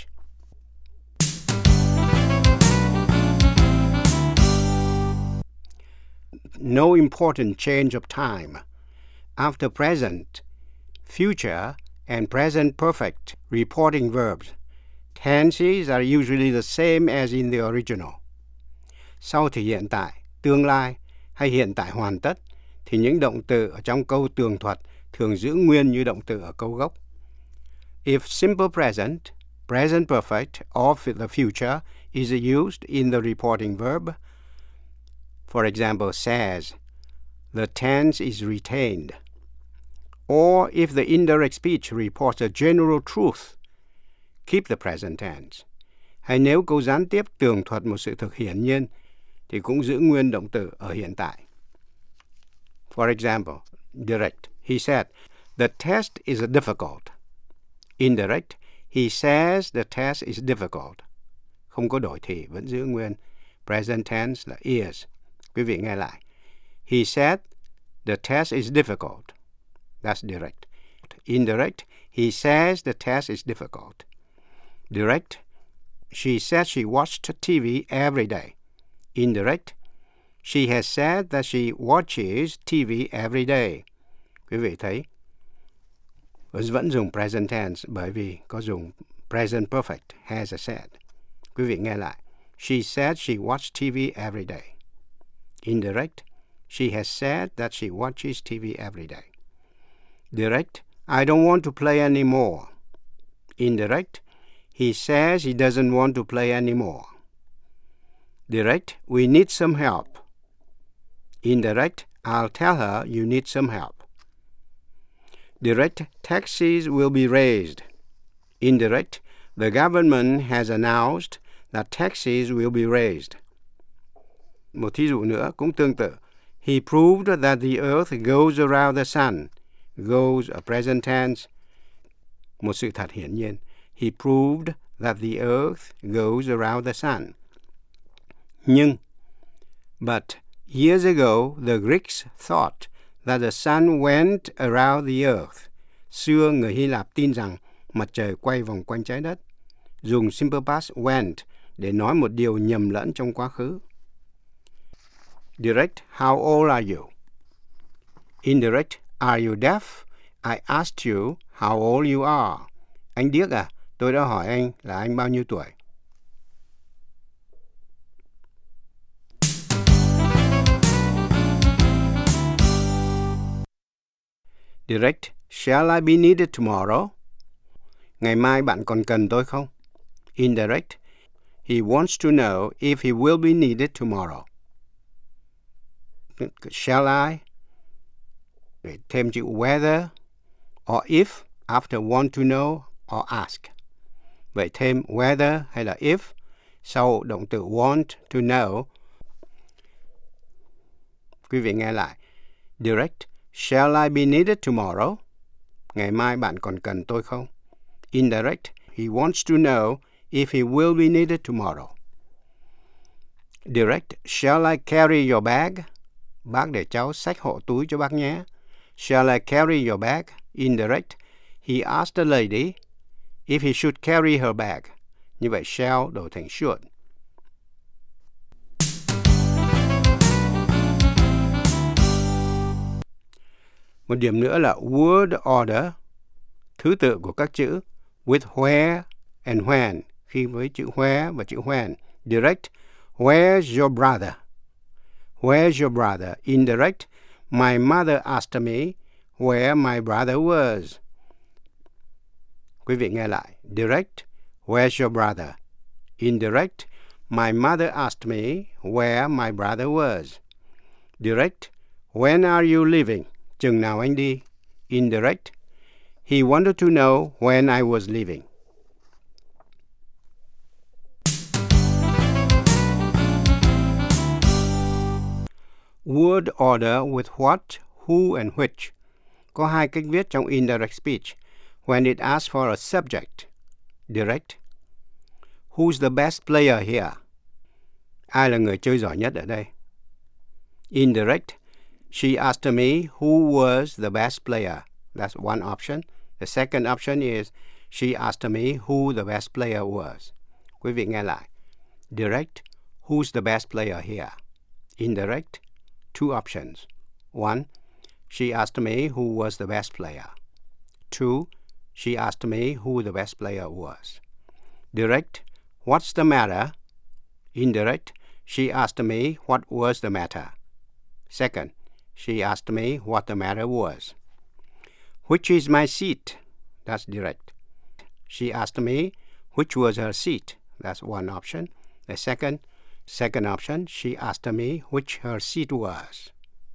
[SPEAKER 16] No important change of time. After present, future, and present perfect reporting verbs, tenses are usually the same as in the original. Sau thì hiện tại, tương lai hay hiện tại hoàn tất thì những động từ ở trong câu tường thuật thường giữ nguyên như động từ ở câu gốc. If simple present, present perfect, or the future is used in the reporting verb, for example, says, the tense is retained. Or if the indirect speech reports a general truth, keep the present tense. Hay nếu câu gián tiếp tường thuật một sự thực hiển nhiên thì cũng giữ nguyên động từ ở hiện tại. For example, direct, he said, the test is difficult. Indirect, he says the test is difficult. Không có đổi thì vẫn giữ nguyên. Present tense là is. Quý vị nghe lại. He said the test is difficult. That's direct. Indirect, he says the test is difficult. Direct, she said she watched T V every day. Indirect, she has said that she watches T V every day. Quý vị thấy vẫn dùng present tense bởi vì có dùng present perfect, has said. Quý vị nghe lại. she said she watched T V every day. Indirect, she has said that she watches T V every day. Direct, I don't want to play anymore. Indirect, he says he doesn't want to play anymore. Direct, we need some help. Indirect, I'll tell her you need some help. Direct, taxes will be raised. Indirect, the government has announced that taxes will be raised. Một thí dụ nữa cũng tương tự. He proved that the earth goes around the sun. Goes a present tense. Một sự thật hiển nhiên. He proved that the earth goes around the sun. Nhưng, but years ago, the Greeks thought that the sun went around the earth. Xưa, người Hy Lạp tin rằng mặt trời quay vòng quanh trái đất. Dùng simple past went để nói một điều nhầm lẫn trong quá khứ. Direct, how old are you? Indirect, are you deaf? I asked you how old you are. Anh điếc à? Tôi đã hỏi anh là anh bao nhiêu tuổi. Direct, shall I be needed tomorrow? Ngày mai bạn còn cần tôi không? Indirect, he wants to know if he will be needed tomorrow. Shall I? Để thêm chữ whether or if after want to know or ask. Vậy thêm whether hay là if sau động từ want to know. Quý vị nghe lại. Direct, shall I be needed tomorrow? Ngày mai bạn còn cần tôi không? Indirect, he wants to know if he will be needed tomorrow. Direct, shall I carry your bag? Bác để cháu xách hộ túi cho bác nhé. Shall I carry your bag? Indirect, he asked the lady if he should carry her bag. Như vậy shall đổi thành should. Một điểm nữa là word order, thứ tự của các chữ with where and when, khi với chữ where và chữ when. Direct, where's your brother? Where's your brother? Indirect, my mother asked me where my brother was. Quý vị nghe lại. Direct, where's your brother? Indirect, my mother asked me where my brother was. Direct, when are you leaving? Chừng nào anh đi? Indirect, he wanted to know when I was leaving. Word order with what, who, and which. Có hai cách viết trong indirect speech. When it asks for a subject. Direct, who's the best player here? Ai là người chơi giỏi nhất ở đây? Indirect, she asked me who was the best player. That's one option. The second option is she asked me who the best player was. Quý vị nghe lại. Direct, who's the best player here? Indirect, two options. One, she asked me who was the best player. Two, she asked me who the best player was. Direct, what's the matter? Indirect, she asked me what was the matter. Second, she asked me what the matter was. Which is my seat? That's direct. She asked me which was her seat. That's one option. The second, second option, she asked me which her seat was.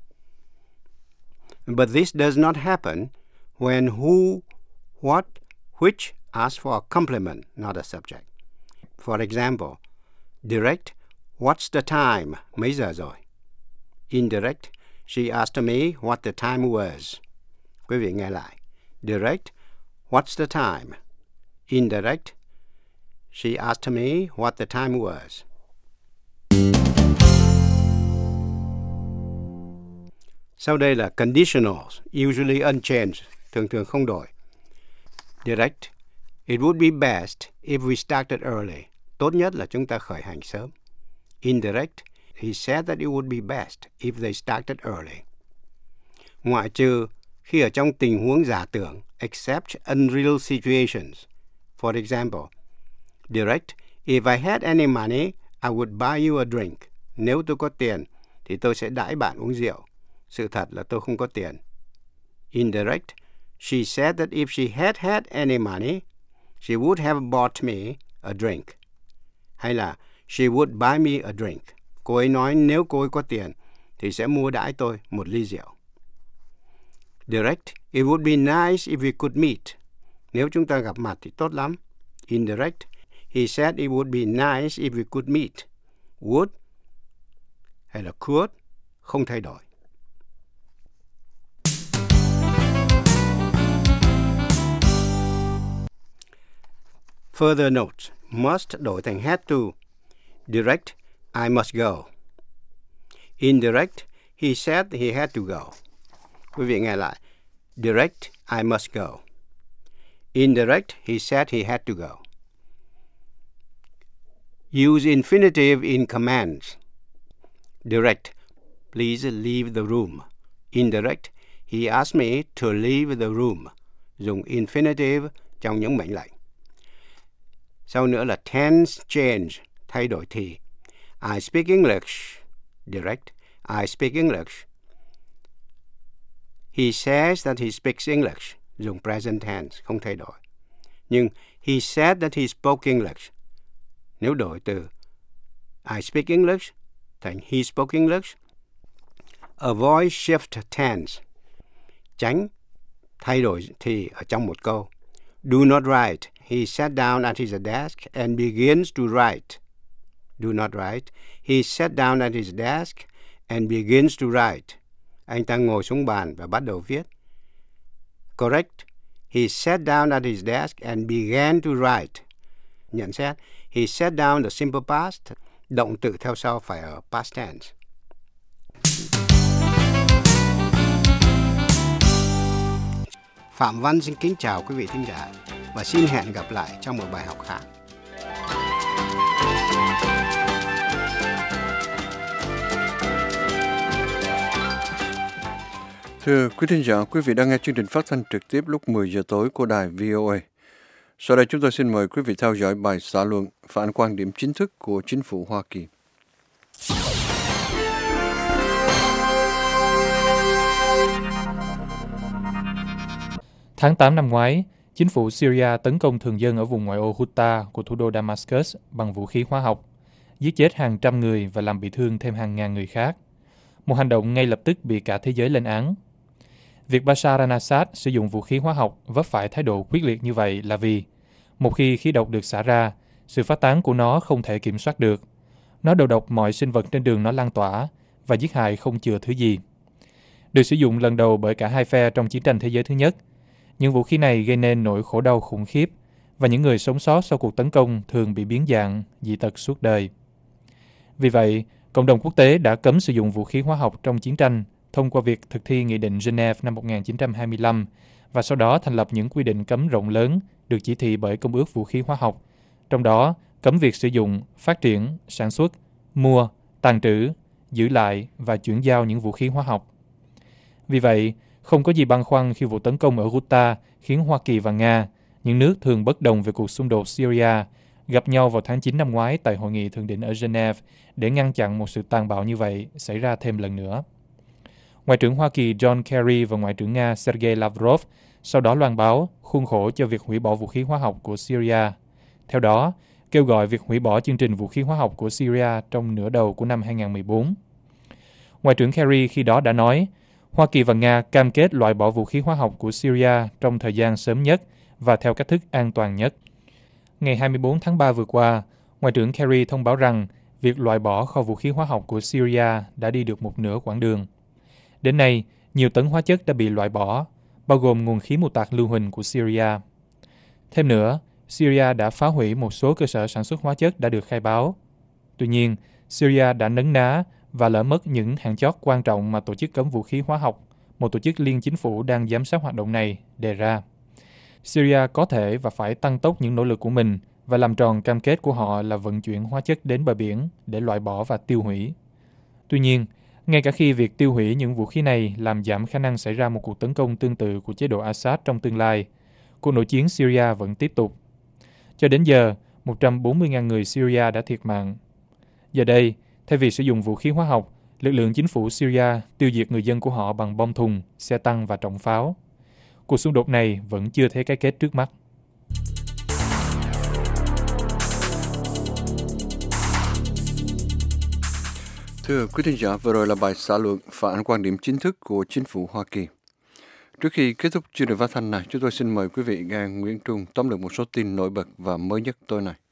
[SPEAKER 16] But this does not happen when who, what, which ask for a complement, not a subject. For example, direct, what's the time? Mấy giờ rồi? Indirect, she asked me what the time was. Quý vị nghe lại. Direct, what's the time? Indirect, she asked me what the time was. Sau đây là conditionals, usually unchanged, thường thường không đổi. Direct, it would be best if we started early. Tốt nhất là chúng ta khởi hành sớm. Indirect, he said that it would be best if they started early. Ngoại trừ khi ở trong tình huống giả tưởng, except unreal situations. For example, direct, if I had any money, I would buy you a drink. Nếu tôi có tiền, thì tôi sẽ đãi bạn uống rượu. Sự thật là tôi không có tiền. Indirect, she said that if she had had any money, she would have bought me a drink. Hay là she would buy me a drink. Cô ấy nói nếu cô ấy có tiền, thì sẽ mua đãi tôi một ly rượu. Direct, it would be nice if we could meet. Nếu chúng ta gặp mặt thì tốt lắm. Indirect, he said it would be nice if we could meet. Would hay là could không thay đổi. Further note, must đổi thành had to. Direct, I must go. Indirect, he said he had to go. Quý vị nghe lại. Direct, I must go. Indirect, he said he had to go. Use infinitive in commands. Direct, please leave the room. Indirect, he asked me to leave the room. Dùng infinitive trong những mệnh lệnh. Sau nữa là tense change, thay đổi thì. I speak English. Direct, I speak English. He says that he speaks English. Dùng present tense, không thay đổi. Nhưng he said that he spoke English. Nếu đổi từ I speak English thành he spoke English. Avoid shift tense. Tránh thay đổi thì ở trong một câu. Do not write. He sat down at his desk and begins to write. Do not write. He sat down at his desk and begins to write. Anh ta ngồi xuống bàn và bắt đầu viết. Correct. He sat down at his desk and began to write. Nhận xét. He sat down the simple past. Động từ theo sau phải ở past tense. Phạm Văn xin kính chào quý vị thính giả và xin hẹn gặp lại trong một bài học khác.
[SPEAKER 1] Thưa quý thính giả, quý vị đang nghe chương trình phát thanh trực tiếp lúc mười giờ tối của đài vê o a. Sau đây chúng tôi xin mời quý vị theo dõi bài xã luận phản ánh quan điểm chính thức của chính phủ Hoa Kỳ.
[SPEAKER 12] Tháng tám năm ngoái, chính phủ Syria tấn công thường dân ở vùng ngoại ô Ghouta của thủ đô Damascus bằng vũ khí hóa học, giết chết hàng trăm người và làm bị thương thêm hàng ngàn người khác. Một hành động ngay lập tức bị cả thế giới lên án. Việc Bashar al-Assad sử dụng vũ khí hóa học vấp phải thái độ quyết liệt như vậy là vì, một khi khí độc được xả ra, sự phát tán của nó không thể kiểm soát được. Nó đầu độc mọi sinh vật trên đường nó lan tỏa và giết hại không chừa thứ gì. Được sử dụng lần đầu bởi cả hai phe trong chiến tranh thế giới thứ nhất, những vũ khí này gây nên nỗi khổ đau khủng khiếp và những người sống sót sau cuộc tấn công thường bị biến dạng, dị tật suốt đời. Vì vậy, cộng đồng quốc tế đã cấm sử dụng vũ khí hóa học trong chiến tranh thông qua việc thực thi Nghị định Geneva năm một nghìn chín trăm hai mươi lăm và sau đó thành lập những quy định cấm rộng lớn được chỉ thị bởi Công ước Vũ khí Hóa học, trong đó cấm việc sử dụng, phát triển, sản xuất, mua, tàng trữ, giữ lại và chuyển giao những vũ khí hóa học. Vì vậy, không có gì băn khoăn khi vụ tấn công ở Ghouta khiến Hoa Kỳ và Nga, những nước thường bất đồng về cuộc xung đột Syria, gặp nhau vào tháng chín năm ngoái tại hội nghị thượng đỉnh ở Geneva để ngăn chặn một sự tàn bạo như vậy xảy ra thêm lần nữa. Ngoại trưởng Hoa Kỳ John Kerry và Ngoại trưởng Nga Sergei Lavrov sau đó loan báo khuôn khổ cho việc hủy bỏ vũ khí hóa học của Syria. Theo đó, kêu gọi việc hủy bỏ chương trình vũ khí hóa học của Syria trong nửa đầu của năm hai nghìn không trăm mười bốn. Ngoại trưởng Kerry khi đó đã nói, Hoa Kỳ và Nga cam kết loại bỏ vũ khí hóa học của Syria trong thời gian sớm nhất và theo cách thức an toàn nhất. Ngày hai mươi bốn tháng ba vừa qua, Ngoại trưởng Kerry thông báo rằng việc loại bỏ kho vũ khí hóa học của Syria đã đi được một nửa quãng đường. Đến nay, nhiều tấn hóa chất đã bị loại bỏ, bao gồm nguồn khí mù tạt lưu huỳnh của Syria. Thêm nữa, Syria đã phá hủy một số cơ sở sản xuất hóa chất đã được khai báo. Tuy nhiên, Syria đã nấn ná và lỡ mất những hạn chót quan trọng mà Tổ chức Cấm Vũ khí Hóa học, một tổ chức liên chính phủ đang giám sát hoạt động này, đề ra. Syria có thể và phải tăng tốc những nỗ lực của mình và làm tròn cam kết của họ là vận chuyển hóa chất đến bờ biển để loại bỏ và tiêu hủy. Tuy nhiên, ngay cả khi việc tiêu hủy những vũ khí này làm giảm khả năng xảy ra một cuộc tấn công tương tự của chế độ Assad trong tương lai, cuộc nội chiến Syria vẫn tiếp tục. Cho đến giờ, một trăm bốn mươi nghìn người Syria đã thiệt mạng. Giờ đây, thay vì sử dụng vũ khí hóa học, lực lượng chính phủ Syria tiêu diệt người dân của họ bằng bom thùng, xe tăng và trọng pháo. Cuộc xung đột này vẫn chưa thấy cái kết trước mắt.
[SPEAKER 1] Thưa quý thính giả, vừa rồi là bài xã luận phản ánh quan điểm chính thức của chính phủ Hoa Kỳ. Trước khi kết thúc chương trình phát thanh này, chúng tôi xin mời quý vị nghe Nguyễn Trung tóm lược một số tin nổi bật và mới nhất tối nay.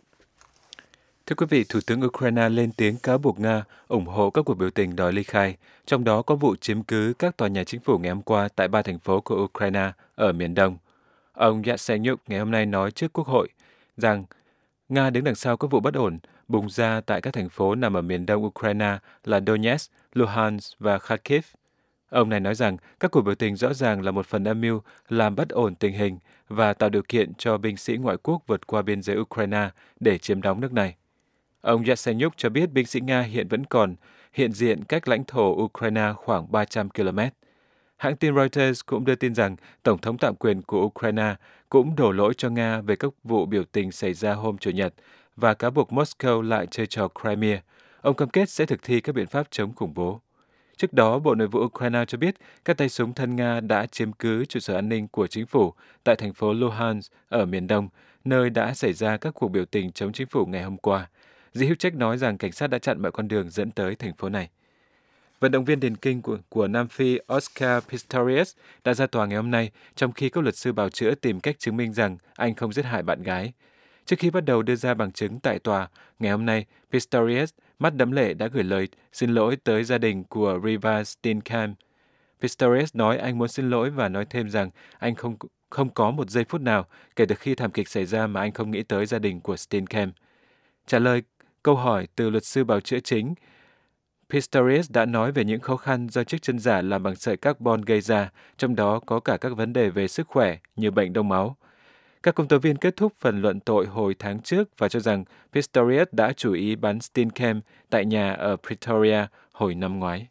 [SPEAKER 2] Thưa quý vị, Thủ tướng Ukraine lên tiếng cáo buộc Nga ủng hộ các cuộc biểu tình đòi ly khai, trong đó có vụ chiếm cứ các tòa nhà chính phủ ngày hôm qua tại ba thành phố của Ukraine ở miền Đông. Ông Yatsenyuk ngày hôm nay nói trước Quốc hội rằng Nga đứng đằng sau các vụ bất ổn bùng ra tại các thành phố nằm ở miền đông Ukraine là Donetsk, Luhansk và Kharkiv. Ông này nói rằng các cuộc biểu tình rõ ràng là một phần âm mưu làm bất ổn tình hình và tạo điều kiện cho binh sĩ ngoại quốc vượt qua biên giới Ukraine để chiếm đóng nước này. Ông Yatsenyuk cho biết binh sĩ Nga hiện vẫn còn hiện diện cách lãnh thổ Ukraine khoảng ba trăm ki lô mét. Hãng tin Reuters cũng đưa tin rằng Tổng thống tạm quyền của Ukraine cũng đổ lỗi cho Nga về các vụ biểu tình xảy ra hôm Chủ nhật và cáo buộc Moscow lại chơi trò Crimea. Ông cam kết sẽ thực thi các biện pháp chống khủng bố. Trước đó, Bộ Nội vụ Ukraine cho biết các tay súng thân Nga đã chiếm cứ trụ sở an ninh của chính phủ tại thành phố Luhansk ở miền đông, nơi đã xảy ra các cuộc biểu tình chống chính phủ ngày hôm qua. Dĩ hữu trách nói rằng cảnh sát đã chặn mọi con đường dẫn tới thành phố này. Vận động viên điền kinh của, của Nam Phi Oscar Pistorius đã ra tòa ngày hôm nay, trong khi các luật sư bào chữa tìm cách chứng minh rằng anh không giết hại bạn gái. Trước khi bắt đầu đưa ra bằng chứng tại tòa, ngày hôm nay, Pistorius mắt đẫm lệ đã gửi lời xin lỗi tới gia đình của Riva Steenkamp. Pistorius nói anh muốn xin lỗi và nói thêm rằng anh không không có một giây phút nào kể từ khi thảm kịch xảy ra mà anh không nghĩ tới gia đình của Steenkamp. Trả lời câu hỏi từ luật sư bào chữa chính, Pistorius đã nói về những khó khăn do chiếc chân giả làm bằng sợi carbon gây ra, trong đó có cả các vấn đề về sức khỏe như bệnh đông máu. Các công tố viên kết thúc phần luận tội hồi tháng trước và cho rằng Pistorius đã chủ ý bắn Steenkamp tại nhà ở Pretoria hồi năm ngoái.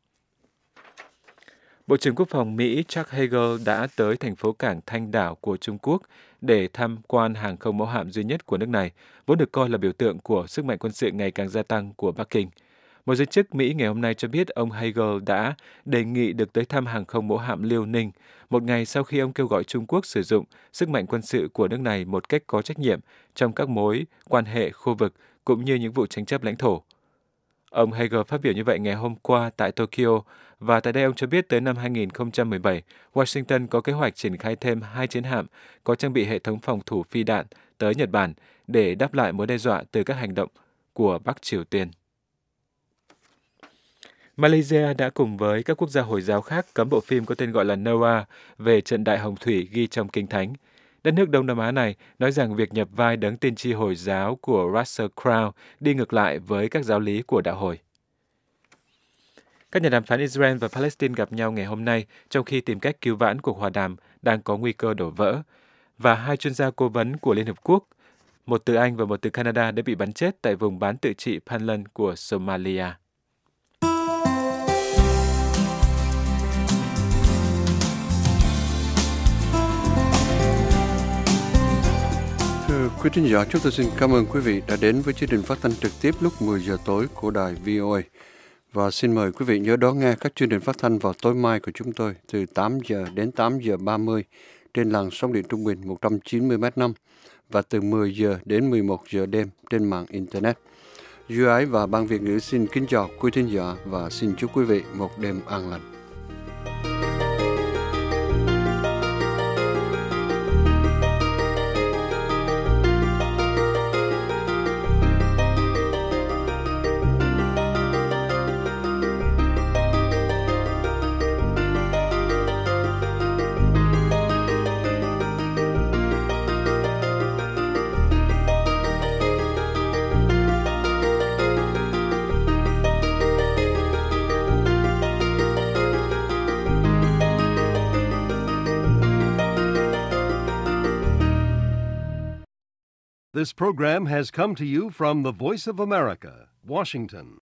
[SPEAKER 2] Bộ trưởng Quốc phòng Mỹ Chuck Hagel đã tới thành phố cảng Thanh Đảo của Trung Quốc để tham quan hàng không mẫu hạm duy nhất của nước này, vốn được coi là biểu tượng của sức mạnh quân sự ngày càng gia tăng của Bắc Kinh. Một giới chức Mỹ ngày hôm nay cho biết ông Hagel đã đề nghị được tới thăm hàng không mẫu hạm Liêu Ninh, một ngày sau khi ông kêu gọi Trung Quốc sử dụng sức mạnh quân sự của nước này một cách có trách nhiệm trong các mối quan hệ khu vực cũng như những vụ tranh chấp lãnh thổ. Ông Hagel phát biểu như vậy ngày hôm qua tại Tokyo, và tại đây ông cho biết tới năm hai nghìn không trăm mười bảy, Washington có kế hoạch triển khai thêm hai chiến hạm có trang bị hệ thống phòng thủ phi đạn tới Nhật Bản để đáp lại mối đe dọa từ các hành động của Bắc Triều Tiên. Malaysia đã cùng với các quốc gia Hồi giáo khác cấm bộ phim có tên gọi là Noah về trận đại hồng thủy ghi trong Kinh Thánh. Đất nước Đông Nam Á này nói rằng việc nhập vai đấng tiên tri Hồi giáo của Russell Crowe đi ngược lại với các giáo lý của đạo Hồi. Các nhà đàm phán Israel và Palestine gặp nhau ngày hôm nay trong khi tìm cách cứu vãn cuộc hòa đàm đang có nguy cơ đổ vỡ. Và hai chuyên gia cố vấn của Liên Hợp Quốc, một từ Anh và một từ Canada đã bị bắn chết tại vùng bán tự trị Puntland của Somalia.
[SPEAKER 1] Thưa quý thính giả, chúng tôi xin cảm ơn quý vị đã đến với chương trình phát thanh trực tiếp lúc mười giờ tối của đài vê o a. Và xin mời quý vị nhớ đón nghe các chương trình phát thanh vào tối mai của chúng tôi từ tám giờ đến tám giờ ba mươi trên làn sóng điện trung bình một trăm chín mươi mét năm và từ mười giờ đến mười một giờ đêm trên mạng Internet. Duy Ái và Ban Việt ngữ xin kính chào quý thính giả và xin chúc quý vị một đêm an lành.
[SPEAKER 17] This program has come to you from the Voice of America, Washington.